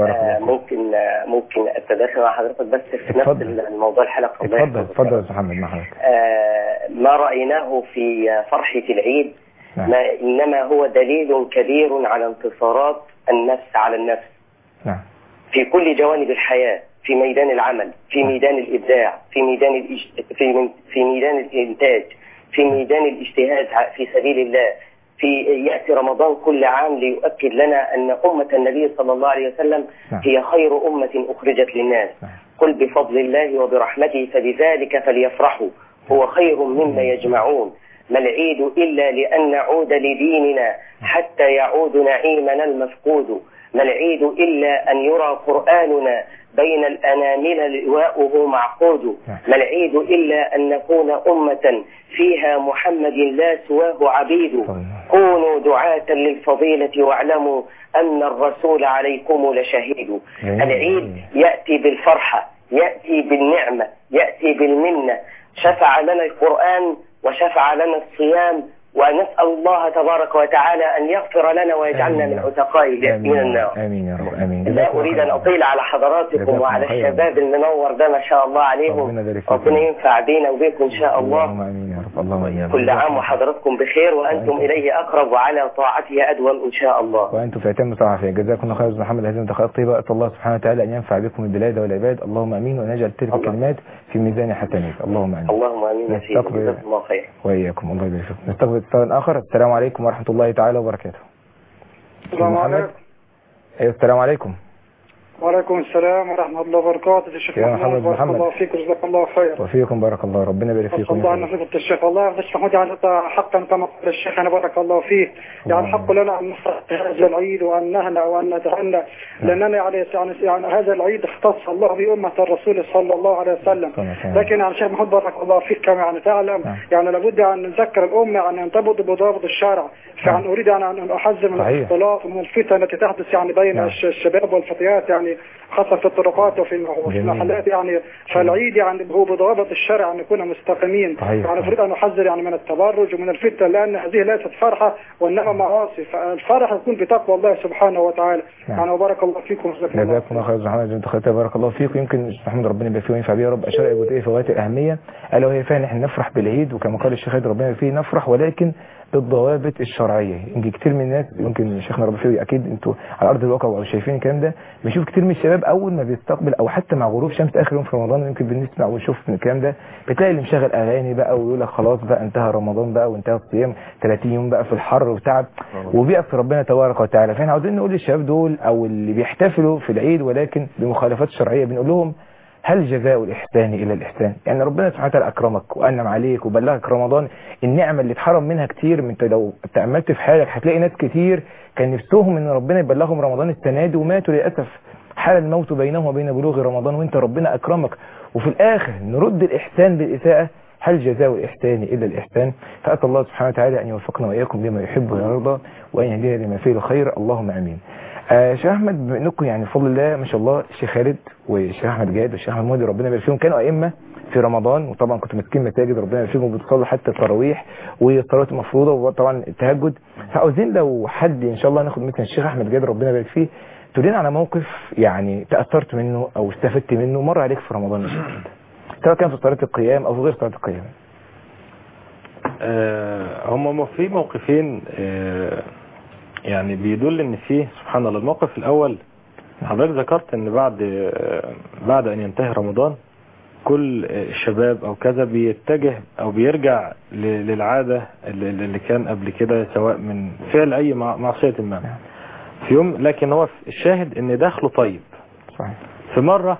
ممكن اتداخل مع حضرتك بس في نفس الموضوع الحلقه؟ اتفضل يا استاذ محمد مع حضرتك. ما رايناه في فرحه العيد ما انما هو دليل كبير على انتصارات النفس على النفس في كل جوانب الحياه، في ميدان العمل، في ميدان الابداع، في ميدان الانتاج، في ميدان الاجتهاد في سبيل الله. يأتي رمضان كل عام ليؤكد لنا أن أمة النبي صلى الله عليه وسلم هي خير أمة أخرجت للناس. قل بفضل الله وبرحمته فبذلك فليفرحوا هو خير مما يجمعون. ما العيد إلا لأن نعود لديننا حتى يعود نعيمنا المفقود. ما العيد إلا أن يرى قرآننا بين الأنامل لواؤه معقود. ما العيد إلا أن نكون أمة فيها محمد لا سواه عبيد. كونوا دعاة للفضيلة واعلموا أن الرسول عليكم لشهيد. العيد يأتي بالفرحة، يأتي بالنعمة، يأتي بالمنة. شفع لنا القرآن وشفع لنا الصيام، ونسأل الله تبارك وتعالى أن يغفر لنا ويجعلنا من عتقاء من النار. آمين يا رب. آمين. لا أريد أن أطيل على حضراتكم وعلى الشباب المنور ده ما شاء الله عليهم. ربنا ينفع بينا وبيكم إن شاء الله. آمين يا رب. اللهم آمين. كل عام وحضراتكم بخير وأنتم إليه أقرب وعلى طاعته أدوم إن شاء الله. وأنتم في أتم طاعة. جزاكم الله خير محمد. هذه الدقائق الطيبة أسأل الله سبحانه وتعالى أن ينفع بكم البلاد والعباد. اللهم آمين. ونجعل تلك الكلمات في ميزان حسنات. اللهم آمين. اللهم آمين يا سيدي. جزاكم الله خير. وإياكم. الله يبارك فيكم. نستقبل اتصال آخر. السلام عليكم ورحمة الله تعالى وبركاته. السلام عليكم. السلام عليكم. وعليكم السلام ورحمة الله وبركاته. الشيخ محمد بارك الله فيك وجزاك الله خير. وفيكم بارك الله. ربنا يبارك فيكم. الله أن نصيبك الشيخ. والله يا الشيخ محمود يعني حقا كما قال الشيخ أنا بارك الله فيه يعني حق لنا أن نفرح هذا العيد وأن نهنأ وأن نتهنأ لأننا يعني هذا العيد اختص الله بأمة الرسول صلى الله عليه وسلم. لكن يعني الشيخ محمود بارك الله فيك كما يعني تعلم يعني لابد أن نذكر الأمة يعني أن تنتبه بضوابط الشارع. يعني أريد أن أحذر من الاختلاط ومن الفتن التي تحدث يعني بين الشباب والفتيات يعني خاصة في الطرقات وفي المحلات يعني. فالعيد يعني هو بضوابط الشرع أن نكون مستقيمين. يعني أريد أن نحذر يعني من التبرج ومن الفتن لأن هذه ليست فرحة وإنما معاصي. فالفرح يكون بتقوى الله سبحانه وتعالى. يعني وبارك الله فيكم. جزاكم الله خير محمد. انت خدت بارك الله فيكم. يمكن محمد ربنا يبارك فيه وينفع بيه يا رب. اشار جزئيه في غايه الاهميه الا وهي فعلا احنا نفرح بالعيد وكما قال الشيخ ربنا يبارك فيه نفرح ولكن بالضوابط الشرعيه. يمكن كتير من الناس يمكن شيخنا ربنا فيه اكيد انتوا على ارض الواقع او شايفين الكلام ده بنشوف كتير من الشباب اول ما بيستقبل او حتى مع غروب شمس اخر يوم في رمضان يمكن بنسمع ونشوف من الكلام ده بتلاقي اللي مشغل اغاني بقى ويقول لك خلاص بقى انتهى رمضان بقى وانتهى الصيام 30 يوم بقى في الحر وتعب وبيقف ربنا تبارك وتعالى. فاحنا عاوزين نقول للشباب دول او اللي بيحتفلوا في العيد ولكن بمخالفات شرعيه بنقول لهم هل جزاء الإحسان إلا الإحسان؟ يعني ربنا سبحانه وتعالى أكرمك وأنعم عليك وبلغك رمضان النعمة اللي اتحرم منها كتير. من لو تأملت في حالك هتلاقي ناس كتير كان نفسهم إن ربنا يبلغهم رمضان السنة دي وماتوا للأسف حال الموت بينهم وبين بلوغ رمضان وانت ربنا أكرمك. وفي الآخر نرد الإحسان بالإساءة. هل جزاء الإحسان إلا الإحسان؟ فأسأل الله سبحانه وتعالى أن يوفقنا وإياكم بما يحب ويرضى وأن يهدينا لما فيه الخير. اللهم آمين. شيخ احمد بما انكم يعني بفضل الله ما شاء الله الشيخ خالد والشيخ احمد جاد والشيخ احمد مودي ربنا يبارك فيهم كانوا ائمه في رمضان وطبعا كنتوا ماسكين مساجد ربنا يبارك فيهم وبتصلوا حتى التراويح والصلوات المفروضه وطبعا التهجد. فعاوزين لو حد ان شاء الله ناخد مثلا الشيخ احمد جاد ربنا يبارك فيه تقول لنا على موقف يعني تاثرت منه او استفدت منه مر عليك في رمضان يا شيخ سواء كان في صلاه القيام او في غير صلاه القيام. هم في موقفين يعني بيدل ان فيه سبحان الله. الموقف الاول حضرتك ذكرت ان بعد ان ينتهي رمضان كل الشباب او كذا بيتجه او بيرجع للعادة اللي كان قبل كده سواء من فعل اي معصية ما في يوم. لكن هو الشاهد ان دخله طيب. صحيح. في مرة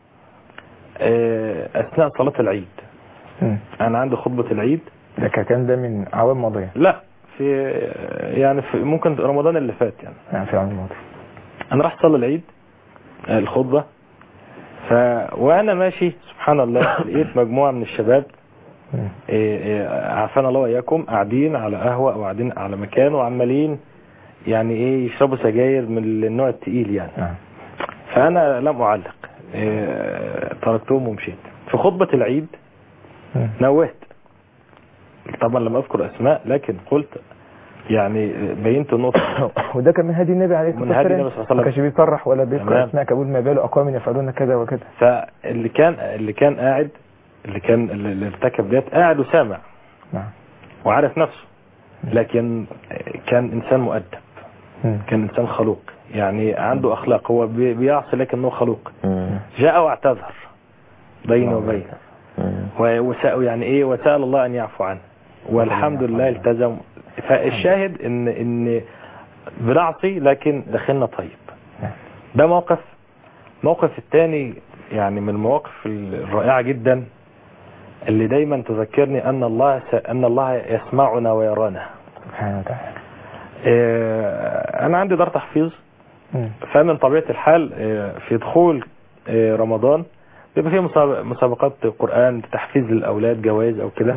اثناء صلاة العيد انا عندي خطبة العيد. ده كان ده من عوام ماضية؟ لا في يعني في ممكن رمضان اللي فات يعني في العام الماضي. انا رحت صلي العيد الخطبة وانا ماشي سبحان الله لقيت مجموعة من الشباب عافانا الله واياكم قاعدين على قهوة او قاعدين على مكان وعمالين يعني يشربوا سجاير من النوع التقيل يعني. فانا لم اعلق تركتهم ومشيت. في خطبة العيد نوهت طبعا لم اذكر اسماء لكن قلت يعني بينت النقطة وده كان من هدي النبي عليه الصلاة والسلام. من هدي النبي صلى الله عليه وسلم. ما كانش بيصرح ولا بيذكر اسماء كابول ما باله اقوام يفعلون كذا وكذا. فاللي كان قاعد اللي ارتكب ديت قاعد وسامع وعارف نفسه لكن كان انسان مؤدب. كان انسان خلوق يعني عنده اخلاق. هو بيعصي لكنه خلوق. جاء واعتذر بينه وبينه يعني وسأل الله ان يعفو عنه والحمد لله التزم. فالشاهد ان بنعصي لكن دخلنا طيب. ده موقف الثاني يعني من المواقف الرائعة جدا اللي دايما تذكرني ان الله يسمعنا ويرانا سبحانه وتعالى. انا عندي دار تحفيظ فمن طبيعة الحال في دخول رمضان بيبقى فيه مسابقات قرآن، تحفيز للأولاد، جوائز أو كده.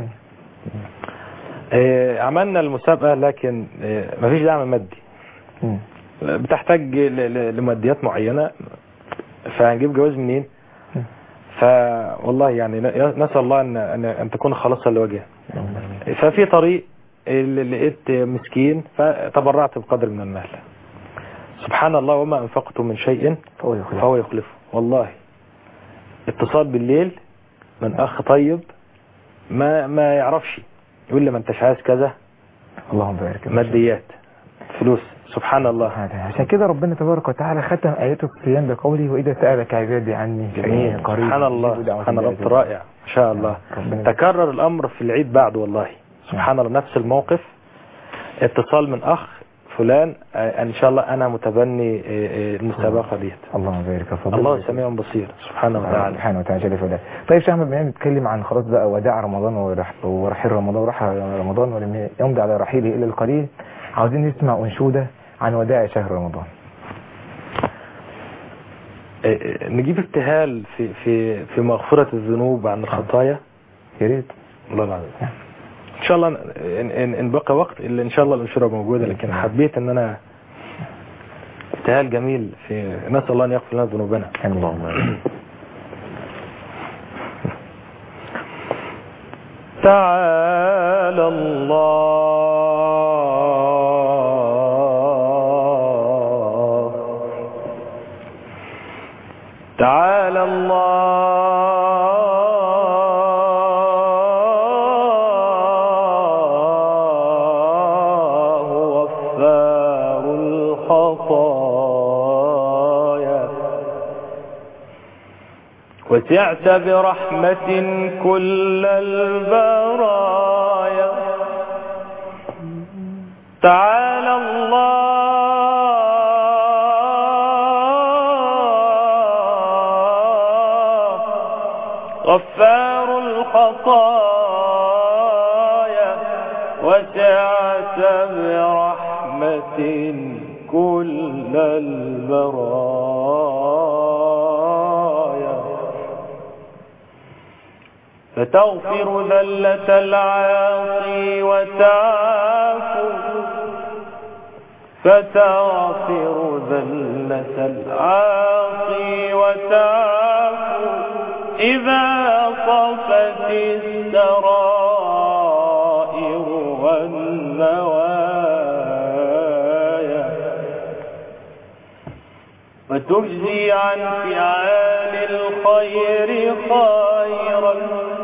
عملنا المسابقة لكن مفيش دعم مادي، بتحتاج لماديات معينة، فهنجيب جوائز منين؟ فوالله يعني نسأل الله أن تكون خالصة لوجهه. ففي طريق اللي لقيت مسكين فتبرعت بقدر من المال. سبحان الله، وما أنفقتم من شيء فهو يخلفه. والله اتصال بالليل من أخ طيب ما يعرفش، يقول لي ما انتش عايز كذا، اللهم بارك، ماديات، فلوس. سبحان الله. عشان كده ربنا تبارك وتعالى ختم آيات الصيام بقوله وإذا سألك عبادي عني فإني قريب. سبحان الله، سبحان الله، رائع ما شاء الله. تكرر الأمر في العيد بعد، والله سبحان الله نفس الموقف، اتصال من أخ فلان ان شاء الله انا متبني المسابقه ديت. اللهم بارك يا فضيلة. الله سميع بصير سبحانه وتعالى. سبحانه وتعالى جل وعلا. طيب شيخ احمد، بنتكلم نتكلم عن خلاص بقى وداع رمضان ورحيل رمضان، وراح رمضان ولم يمضي على رحيله الا القليل. عاوزين نسمع انشوده عن وداع شهر رمضان. نجيب ابتهال في مغفرة الذنوب عن الخطايا. يا ريت. الله العظيم. ان شاء الله ان بقى وقت اللي ان شاء الله الانشوره موجوده، لكن حبيت ان انا ابتهال جميل في نسال الله ان يغفر لنا ذنوبنا. اللهم تعالى الله تعالى الله غفار الخطايا، وسعت برحمة كل البرايا. تعالى الله غفار الخطايا، وسعت برحمة كل البرايا، فتغفر ذلة العاصي وتعفو، فتغفر ذلة العاصي وتعفو، إذا صفت السرائر والنوايا، وتجزي عن فعال الخير خيرا،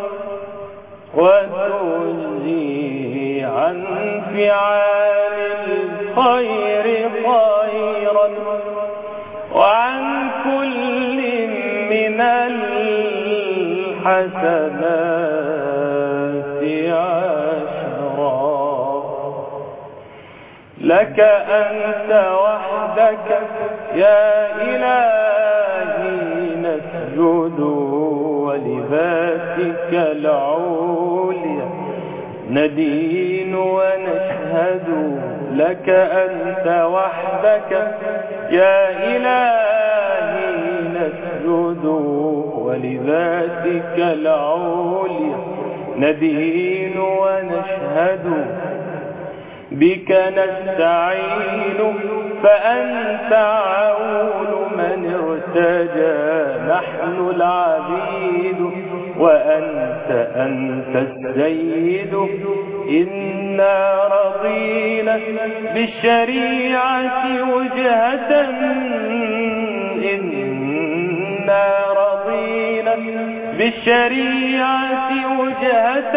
وتجزي عن فعال الخير خيرا، وعن كل من الحسنات عشرا. لك أنت وحدك يا إلهي نسجد، ولذاتك العليا ندين ونشهد. لك أنت وحدك يا إلهي نسجد، ولذاتك العليا ندين ونشهد. بك نستعين فأنت عون من ارتجى، نحن العبيد وأنت السيد. إنا رضينا بالشريعة وجهة، إنا رضينا بالشريعة وجهة.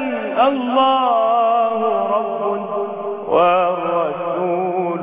الله رب والرسول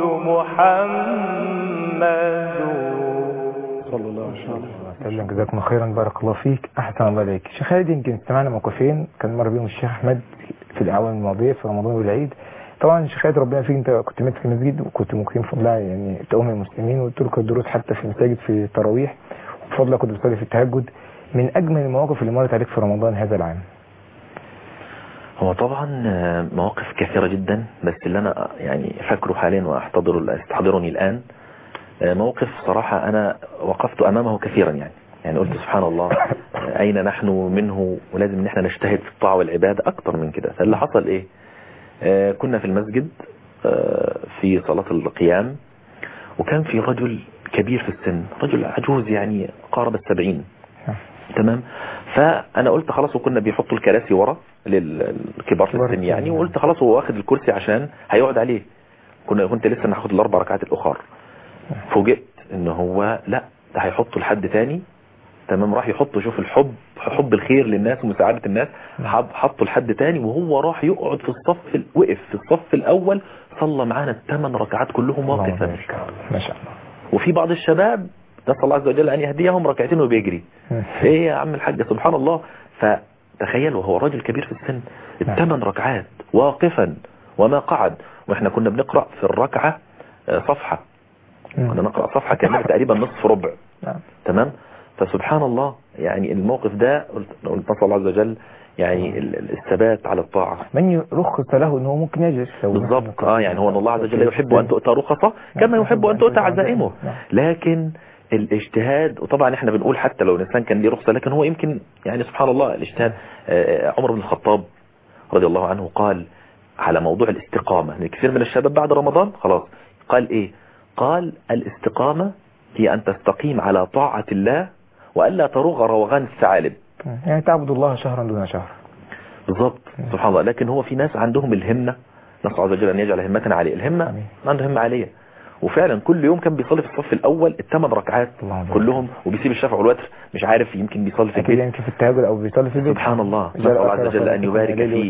محمد صلى الله عليه وسلم. جزاكم خيرا، بارك الله فيك، احسن الله عليك. شيخ خالد، يمكن استمعنا موقفين كان مر بيهم الشيخ احمد في الاعوام الماضيه في رمضان والعيد. طبعا شيخ خالد ربنا فيك، انت كنت ماسك المسجد وكنت مقيم في الله، يعني تؤم المسلمين وتلقي الدروس حتى في المساجد في التراويح، وبفضلك كنت بتصلي في التهجد. من اجمل المواقف اللي مرت عليك في رمضان هذا العام؟ هو طبعا مواقف كثيرة جدا، بس اللي انا يعني فاكره حاليا واستحضرني الان موقف صراحة أنا وقفت أمامه كثيرا، يعني قلت سبحان الله أين نحن منه، ولازم ان احنا نجتهد في الطاعة والعبادة أكتر من كده. فاللي حصل إيه، كنا في المسجد في صلاة القيام، وكان في رجل كبير في السن، رجل عجوز يعني قارب 70، تمام. فأنا قلت خلاص، وكنا بيحطوا الكراسي ورا للكبار في السن يعني، وقلت خلاص هو واخد الكرسي عشان هيقعد عليه. كنت لسه ناخد الأربع ركعات الأخر، فوجئت إن هو لا، ده هيحطوا لحد تاني، تمام. راح يحطوا، شوف حب الخير للناس ومساعدة الناس، حطوا لحد تاني، وهو راح يقعد في الصف، وقف في الصف الأول، صلى معانا 8 ركعات كلهم واقفا، ما شاء الله. وفي بعض الشباب نسأل الله عز وجل أن يهديهم ركعتين وبيجري. ايه يا عم الحاج، سبحان الله. فتخيلوا هو راجل كبير في السن، 8 ركعات واقفا وما قعد، واحنا كنا بنقرأ في الركعة صفحة، كنا نقرأ صفحة كاملة تقريبا نصف ربع، تمام. فسبحان الله، يعني الموقف ده قلت نسأل الله عز وجل يعني الثبات على الطاعة. من رخص له انه ممكن يجلس بالضبط. يعني هو ان الله عز وجل يحب ان تؤتى رخصه كما يحب ان تؤتى عزائمه، لكن الاجتهاد، وطبعا احنا بنقول حتى لو الانسان كان ليه رخصة، لكن هو يمكن يعني سبحان الله الاجتهاد. عمر بن الخطاب رضي الله عنه قال على موضوع الاستقامة، يعني كثير من الشباب بعد رمضان خلاص قال ايه، قال الاستقامة هي ان تستقيم على طاعة الله وألا تروغ روغان الثعالب، يعني تعبد الله شهرا دون شهر. بالضبط. سبحان الله. لكن هو في ناس عندهم الهمة، نسأل الله عز وجل أن يجعل همتنا عليه، الهمة عنده همة عالية، وفعلا كل يوم كان بيصلي في الصف الأول 8 ركعات كلهم، وبيسيب الشفع والوتر، مش عارف يمكن بيصلي في البيت، يمكن في التهجد أو بيصلي في البيت. سبحان الله. نسأل الله عز وجل أن يبارك فيه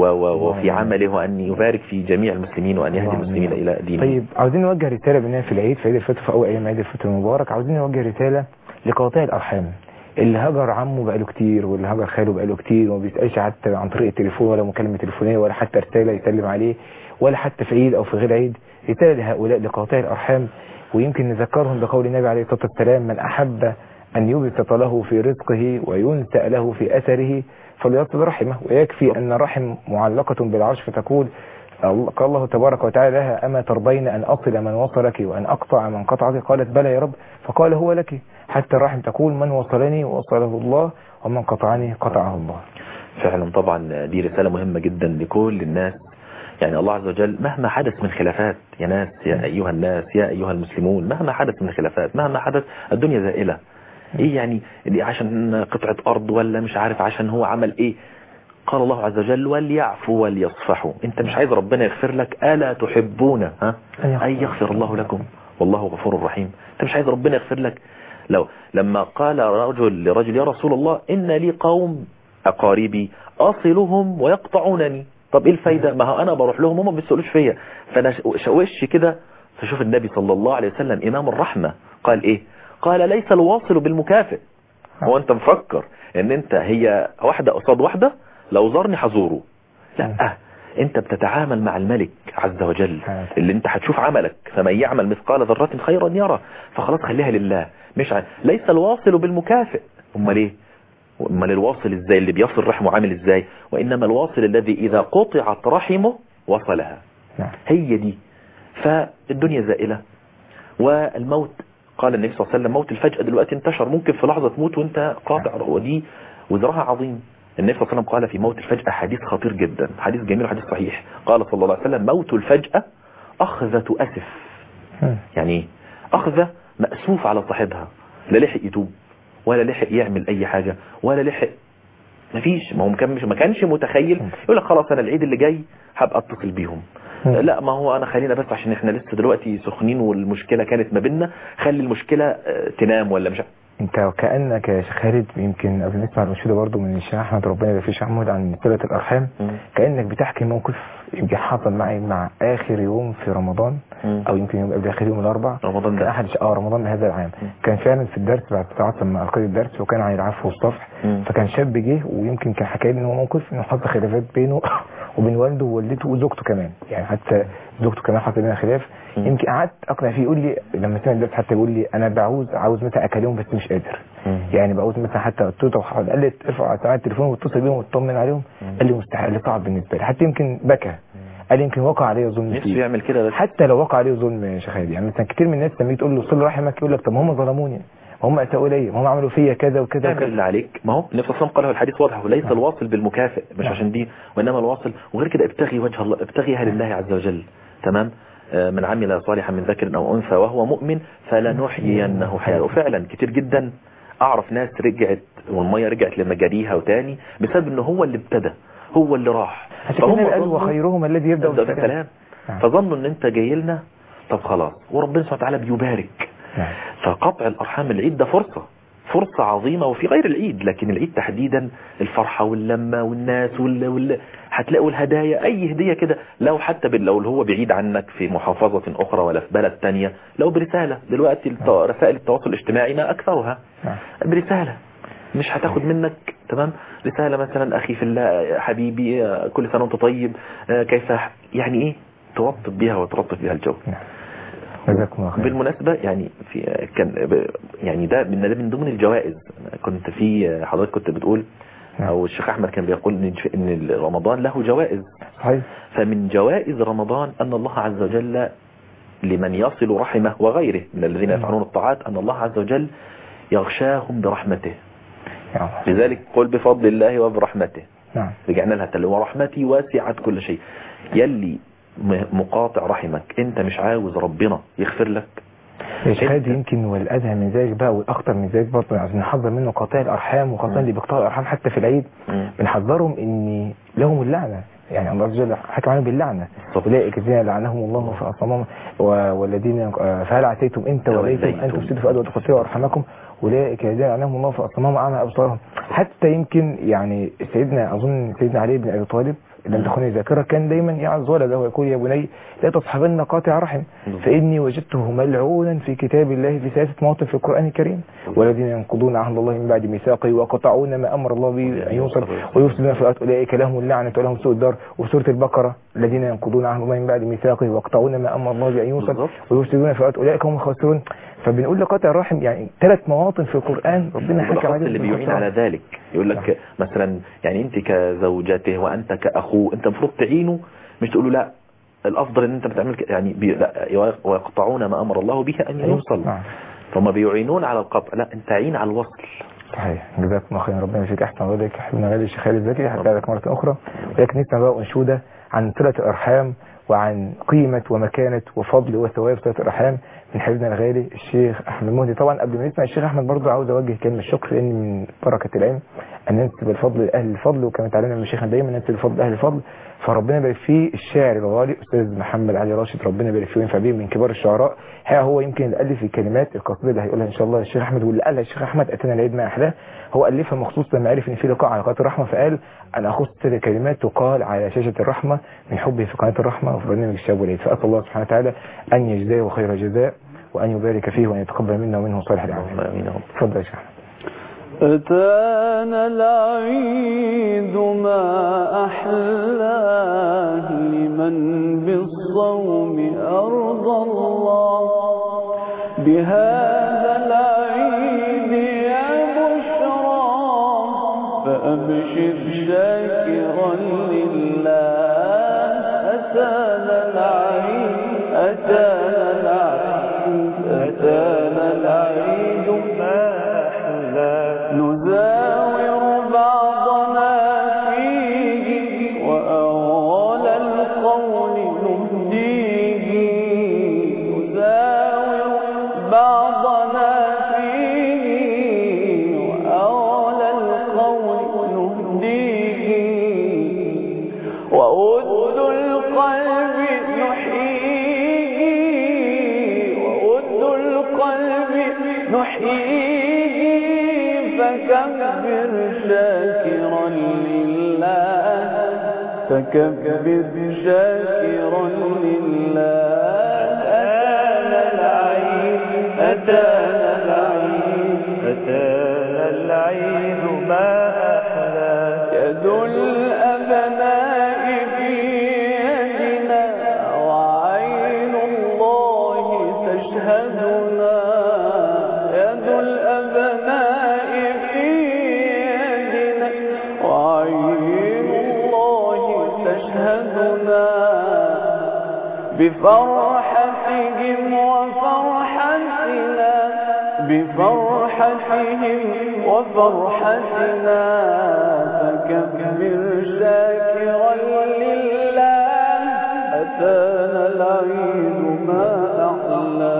وفي عمله، وأن يبارك في جميع المسلمين، وأن يهدي المسلمين إلى دينه. طيب عاوزين نوجه رسالة بنا في العيد، في عيد الفطر، في أول أيام عيد الفطر المبارك، عاوزين نوجه رسالة لقاطع الأرحام، اللي هجر عمه بقاله كتير، واللي هجر خاله بقاله كتير، وما بيسألش حتى عن طريق التليفون ولا مكالمة تليفونية ولا حتى رسالة يسلم عليه، ولا حتى في عيد أو في غير عيد. رسالة لهؤلاء لقاطع الأرحام، ويمكن نذكرهم بقول النبي عليه الصلاة والسلام: من أحب أن يبسط له في رزقه وينسأ له في أثره فليصل رحمه. ويكفي أن الرحم معلقة بالعرش، فتقول قال الله تبارك وتعالى لها: أما ترضين أن أصل من وصلك وأن أقطع من قطعك؟ قالت: بلى يا رب. فقال: هو لك. حتى الرحم تقول: من وصلني وصله الله، ومن قطعني قطعه الله. فعلا طبعا دي رسالة مهمة جدا لكل الناس. يعني الله عز وجل مهما حدث من خلافات يا ناس، يا أيها الناس، يا أيها المسلمون، مهما حدث من خلافات، مهما حدث، الدنيا زائلة. إيه يعني عشان قطعة أرض ولا مش عارف عشان هو عمل إيه؟ قال الله عز وجل: وليعفوا وليصفحوا. انت مش عايز ربنا يغفر لك؟ ألا تحبون أن يغفر الله لكم والله غفور رحيم. انت مش عايز ربنا يغفر لك؟ لما قال رجل لرجل: يا رسول الله إن لي قوم أقاربي أصلهم ويقطعونني. طب ايه الفايدة؟ ما هو انا بروح لهم هم ما بيسألوش فيا. فانا شوش كده. فشوف النبي صلى الله عليه وسلم إمام الرحمة قال ايه؟ قال: ليس الواصل بالمكافئ. هو انت مفكر ان انت هي واحدة قصاد واحدة، لو زارني حزوره؟ لا، انت بتتعامل مع الملك عز وجل اللي انت هتشوف عملك، فمن يعمل مثقال ذرة خيرا يرى. فخلاص خليها لله، مش ليس الواصل بالمكافئ. امال ايه؟ امال الواصل ازاي؟ اللي بيصل رحمه عامل ازاي؟ وانما الواصل الذي اذا قطعت رحمه وصلها. هي دي. فالدنيا زائلة، والموت قال النبي صلى الله عليه وسلم: موت الفجأة دلوقتي انتشر، ممكن في لحظة تموت وانت قاطع، ودي وزرها عظيم. النبي صلى الله عليه وسلم قال في موت الفجأة حديث خطير جدا، حديث جميل وحديث صحيح. قال صلى الله عليه وسلم: موت الفجأة أخذة أسف. يعني أخذة مأسوف على صاحبها، لا لحق يتوب ولا لحق يعمل أي حاجة ولا لحق، مفيش. ما هو ما كانش متخيل يقول لك خلاص أنا العيد اللي جاي هبقى اتصل بيهم. لا، ما هو أنا خلينا بس عشان احنا لسه دلوقتي سخنين والمشكلة كانت ما بيننا، خلي المشكلة تنام ولا مش. انت وكأنك يا شيخ خالد، يمكن قبل نسمع المشهد برضو من الشيخ احمد ربنا يبارك فيه شيخ محمود عن صلة الارحام، كأنك بتحكي موقف يمكن حصل معي مع اخر يوم في رمضان، او يمكن يوم قبل اخر يوم الاربع رمضان ده، احد رمضان هذا العام. كان فعلا في الدرس بعد ساعات لما القيت الدرس، وكان عن العفو والصفح. فكان شاب جه، ويمكن كان حكى لي ان هو موقف انه حصل خلافات بينه وبين والده ووالدته وزوجته كمان، يعني حتى زوجته كمان حصل بينها خلاف. يمكن قعدت اقنع فيه، يقول لي لما سمع الدرس حتى يقول لي: انا عاوز مثلا اكلمهم بس مش قادر. يعني بعوز مثلا حتى قلت له: قال لي ارفع على التليفون واتصل بيهم واطمن عليهم. قال لي: مستحيل، صعب بالنسبه لي. حتى يمكن بكى. قال يمكن وقع عليه ظلم نفسه يعمل كده، بس حتى لو وقع عليه ظلم يا شيخ هادي. يعني مثلا كتير من الناس لما تقول له صل رحمك يقول لك طب ما هم ظلموني، هم اساءوا لي، هم عملوا فيا كذا وكذا اعمل اللي عليك. ما هو النبي صلى الله عليه وسلم قاله الحديث واضح، وليس الواصل بالمكافئ، مش عشان دي، وانما الواصل. وغير كده ابتغي وجه الله، ابتغيها لله عز وجل. تمام. من عمل صالحا من ذكر او انثى وهو مؤمن فلنحيينه حياه. وفعلا كتير جدا اعرف ناس رجعت والميه رجعت لمجاريها وتاني بسبب ان هو اللي ابتدى، هو اللي راح. فهم قالوا وخيرهم الذي يبدا بالكلام. فظنوا ان انت جاي لنا طب خلاص، وربنا سبحانه وتعالى بيبارك. فقطع الارحام العيد ده فرصة عظيمة، وفي غير العيد، لكن العيد تحديدا الفرحة واللمة والناس هتلاقوا الهدايا، اي هدية كده، لو حتى لو هو بعيد عنك في محافظة اخرى ولا في بلد تانية، لو برسالة. دلوقتي رسائل التواصل الاجتماعي ما اكثرها برسالة، مش هتاخد منك تمام رسالة مثلا اخي في الله، حبيبي، كل سنة وانت طيب، كيف، يعني ايه، توطد بيها وترطب بيها الجو. بالمناسبة يعني يعني ده من ضمن الجوائز. كنت في حضرتك كنت بتقول او الشيخ احمد كان بيقول ان رمضان له جوائز. فمن جوائز رمضان ان الله عز وجل لمن يصل رحمه وغيره من الذين يفعلون الطاعات ان الله عز وجل يغشاهم برحمته. لذلك قل بفضل الله وبرحمته. رجعنا لها تلو ورحمتي واسعت كل شيء. يلي مقاطع رحمك، انت مش عاوز ربنا يغفر لك؟ هذه يمكن والأدهى من ذلك بقى والأخطر من ذلك برضه، عشان نحذر منه قاطع الأرحام، وخاصة اللي بيقطعوا الأرحام حتى في العيد بنحذرهم ان لهم اللعنة. يعني الله عز وجل حكم عليهم باللعنة، أولئك الذين لعنهم الله فأصمهم والذين فهل عسيتم إن توليتم أن تفسدوا في الأرض وتقطعوا أرحامكم أولئك الذين لعنهم الله فأصمهم وأعمى أبصارهم. حتى يمكن يعني أظن سيدنا علي بن أبي طالب لم تخني ذاكرة كان دايما يعظ ولده ويقول يا بني لا تصحبن قاطع رحم فإني وجدته ملعونا في كتاب الله في 3 مواطن في القرآن الكريم، والذين ينقضون عهد الله من بعد ميثاقه وقطعون ما أمر الله به أن يوصل ويفسدون في الأرض أولئك لهم اللعنة ولهم سوء الدار. وفي سورة البقرة الذين ينقضون عهد الله من بعد ميثاقه ويقطعون ما أمر الله به أن يوصل ويفسدون في الأرض أولئك هم الخاسرون. فبنقول لقاطع الرحم يعني 3 مواطن في القرآن ربنا حكى عليه اللي بيعين على ذلك. يقول لك مثلا يعني انت كزوجته وانت كأخوه انت المفروض تعينه، مش تقول له لا الافضل ان انت بتعمل يعني لا ويقطعون ما امر الله به ان يوصل. فهم بيعينون على القطع، لا انت عين على الوصل. صحيح. جزاكم الله خير، ربنا يجزيك احسن ولادك حبيبنا غالي الشيخ خالد زكي. هرجع لك مرة اخرى ولكن نسمع بقى انشوده عن صلة الارحام وعن قيمة ومكانة وفضل وثواب صلة الارحام من حبيبنا الغالي الشيخ احمد مهدي. طبعا قبل ما نسمع الشيخ احمد برضه عاوز اوجه كلمة شكر، لان من بركة العلم ان ننسب الفضل لاهل الفضل، وكما تعلمنا من شيخنا دايما ننسب الفضل لاهل الفضل. فربنا يبارك فيه الشاعر الغالي استاذ محمد علي راشد، ربنا يبارك فيه وينفع بيه، من كبار الشعراء. هو يمكن اللي الف الكلمات القصيده اللي هيقولها ان شاء الله الشيخ احمد، واللي قالها الشيخ احمد اتانا العيد ما احلاه. هو الفها مخصوص لما عرف ان في لقاء على قناه الرحمه، فقال انا اخص كلمات تقال على شاشه الرحمه من حبه في قناه الرحمه وفي برنامج الشباب والعيد. فاسال الله سبحانه وتعالى ان يجزاه خير جزاء وان يبارك فيه وان يتقبل منا ومنه صالح الاعمال. تفضل يا شيخ احمد. أتانا العيد ما أحلاه لمن بالصوم أرضى الله، بهذا العيد يا بشرى فأبشر شاكرا لله. أتانا العيد أتانا العيد أتانا العيد ما نزاور بعضنا فيه وأول القول نهديه. نزاور بعضنا فيه وأول القول نهديه. وأد القلب نحييه وأد القلب نحييه. فكبر شاكرا لله فكبر شاكرا لله. أتانا العيد أتانا العيد أتانا العيد ما أحلى. يد الأبناء في يدنا وعين الله تشهدنا. يد الأبناء وعين الله تشهدنا. بفرحتهم وفرحتنا بفرحتهم وفرحتنا فكبر شاكرا لله أتانا العيد ما أحلى.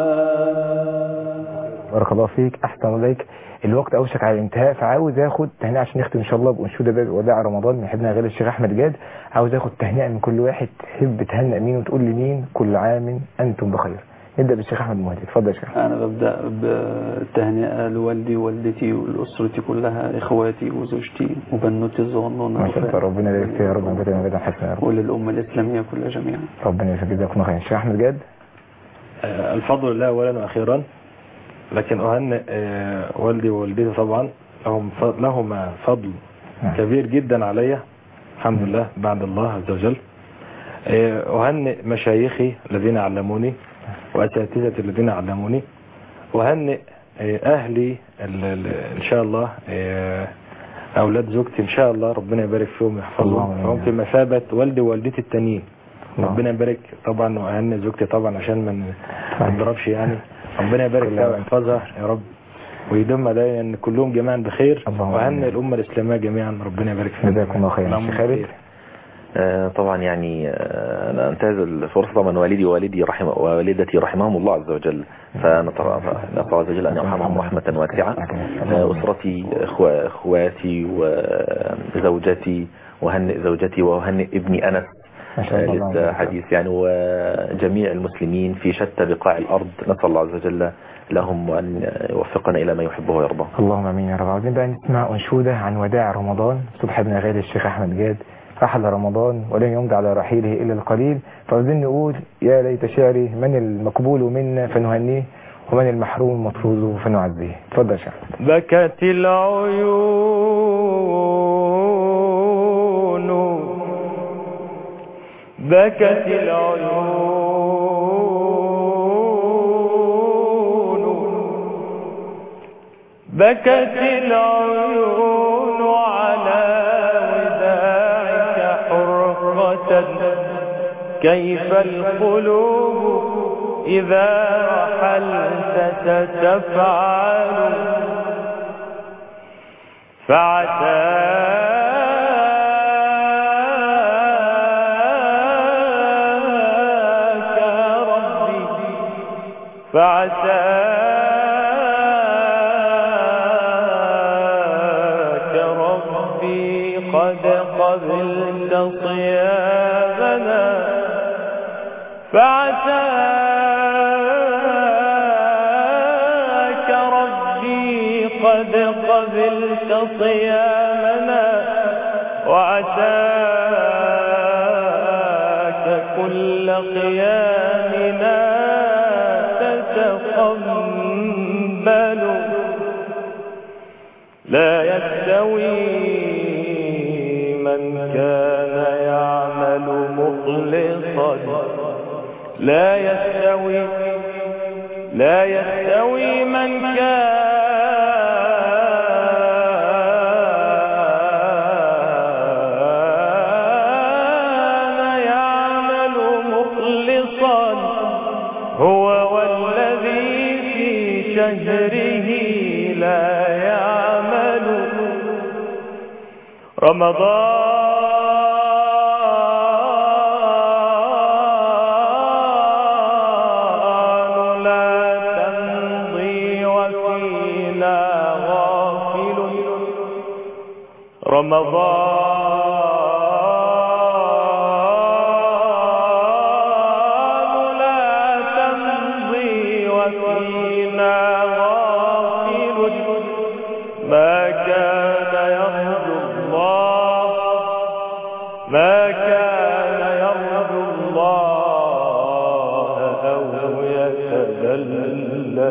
بارك الله فيك، أحسن إليك. الوقت أوشك على الانتهاء، فعاوز اخد تهنئة عشان نختم ان شاء الله بأنشودة باب وداع رمضان من حبنا غير الشيخ احمد جاد. عاوز اخد تهنئة من كل واحد تحب تهنئ مين وتقول لي مين. كل عام انتم بخير. نبدأ بالشيخ احمد مهدي، اتفضل يا شيخ. انا ببدأ بالتهنئة لوالدي ووالدتي ولأسرتي كلها، اخواتي وزوجتي وبنوتي الصغننة. ما شاء الله، ربنا يبارك فيك يا رب، ربنا حسن يا رب. وللأمة الإسلامية كلها جميعا. ربنا يجزاك جزاكم خير. الشيخ احمد جاد. الفضل لله اولا واخيرا، لكن أهنئ والدي ووالدتي طبعا، لهما فضل كبير جدا علي الحمد لله بعد الله عز وجل. أهنئ مشايخي الذين علموني وأساتذتي الذين علموني، وأهنئ أهلي إن شاء الله، أولاد زوجتي إن شاء الله ربنا يبارك فيهم ويحفظهم، فهم في مثابة والدي ووالدتي التانيين. ربنا يبارك طبعا، وأهنئ زوجتي طبعا عشان ما نضربش يعني. ربنا يبارك فيها ويحفظها يا رب ويدوم دايما كلهم جميعا بخير، وأهنئ الأمة الإسلامية جميعا ربنا يبارك فيها. جزاكم الله خير. خالد. طبعا يعني أنا أنتهز الفرصة طبعا والدي ووالدتي رحمهم الله عز وجل، فنسأل الله عز وجل أن يرحمهم رحمة واسعة. أسرتي، أخواتي وزوجتي، وهنئ زوجتي وهنئ ابني أنس لسه حديث يعني، وجميع المسلمين في شتى بقاع الأرض، نسأل الله عز وجل لهم وأن يوفقنا إلى ما يحبه ويرضاه. اللهم امين يا رب. عاوزين بقى نسمع أنشودة عن وداع رمضان صبح ابن غالي الشيخ أحمد جاد. رحل رمضان ولن يمضي على رحيله إلا القليل، فعاوزين نقول يا ليت شعري من المقبول منا فنهنيه، ومن المحروم المطروز فنعزيه. اتفضل يا شيخ. بكت العيون بكت العيون بكت العيون على وداعك حرقة، كيف القلوب إذا رحلت ستفعل، فعساك ربي قد قبلت صيامنا، فعساك ربي قد قبلت صيامنا، وعساك كل قيامنا تتقبل. لا يستوي من كان يعمل مخلصا، لا يستوي من كان يعمل مخلصا، هو والذي في شهره لا يعمل. رمضان لا تمضي وفينا غافل، رمضان لا تمضي وفينا غافل، ما كان يرجو الله أو يتذلل.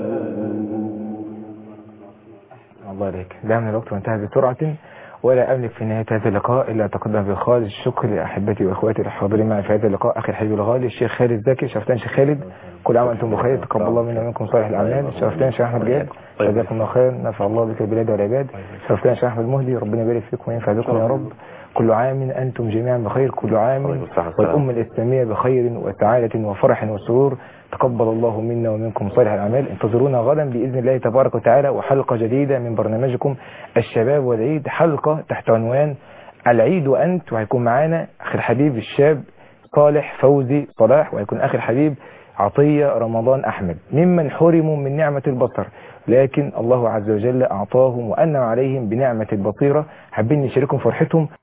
الله عليك. ده من الوقت وانتهى بسرعة، ولا أملك في نهاية هذا اللقاء إلا تقدم بالخالص الشكر لأحبتي وأخواتي الحاضرين معي في هذا اللقاء. أخي الحبيب الغالي الشيخ خالد زكي. شرفتان شيخ خالد، كل عام وأنتم بخير، تقبل الله منا ومنكم صالح الأعمال. شرفتان شيخ أحمد جاد، جزاكم الله خير، نفع الله بك البلاد والعباد. شرفتان شيخ أحمد مهدي، ربنا يبارك فيكم وينفع بكم يا رب. كل عام أنتم جميعا بخير، كل عام والأمة الإسلامية بخير وسعادة وفرح وسرور. تقبل الله منا ومنكم صالح الأعمال. انتظرونا غدا بإذن الله تبارك وتعالى وحلقة جديدة من برنامجكم الشباب والعيد، حلقة تحت عنوان العيد وأنت، وهيكون معانا أخي الحبيب الشاب صالح فوزي صلاح، وهيكون أخي الحبيب عطية رمضان أحمد، ممن حرموا من نعمة البصر لكن الله عز وجل أعطاهم وأنعم عليهم بنعمة البصيرة. حابين نشاركهم فرحتهم.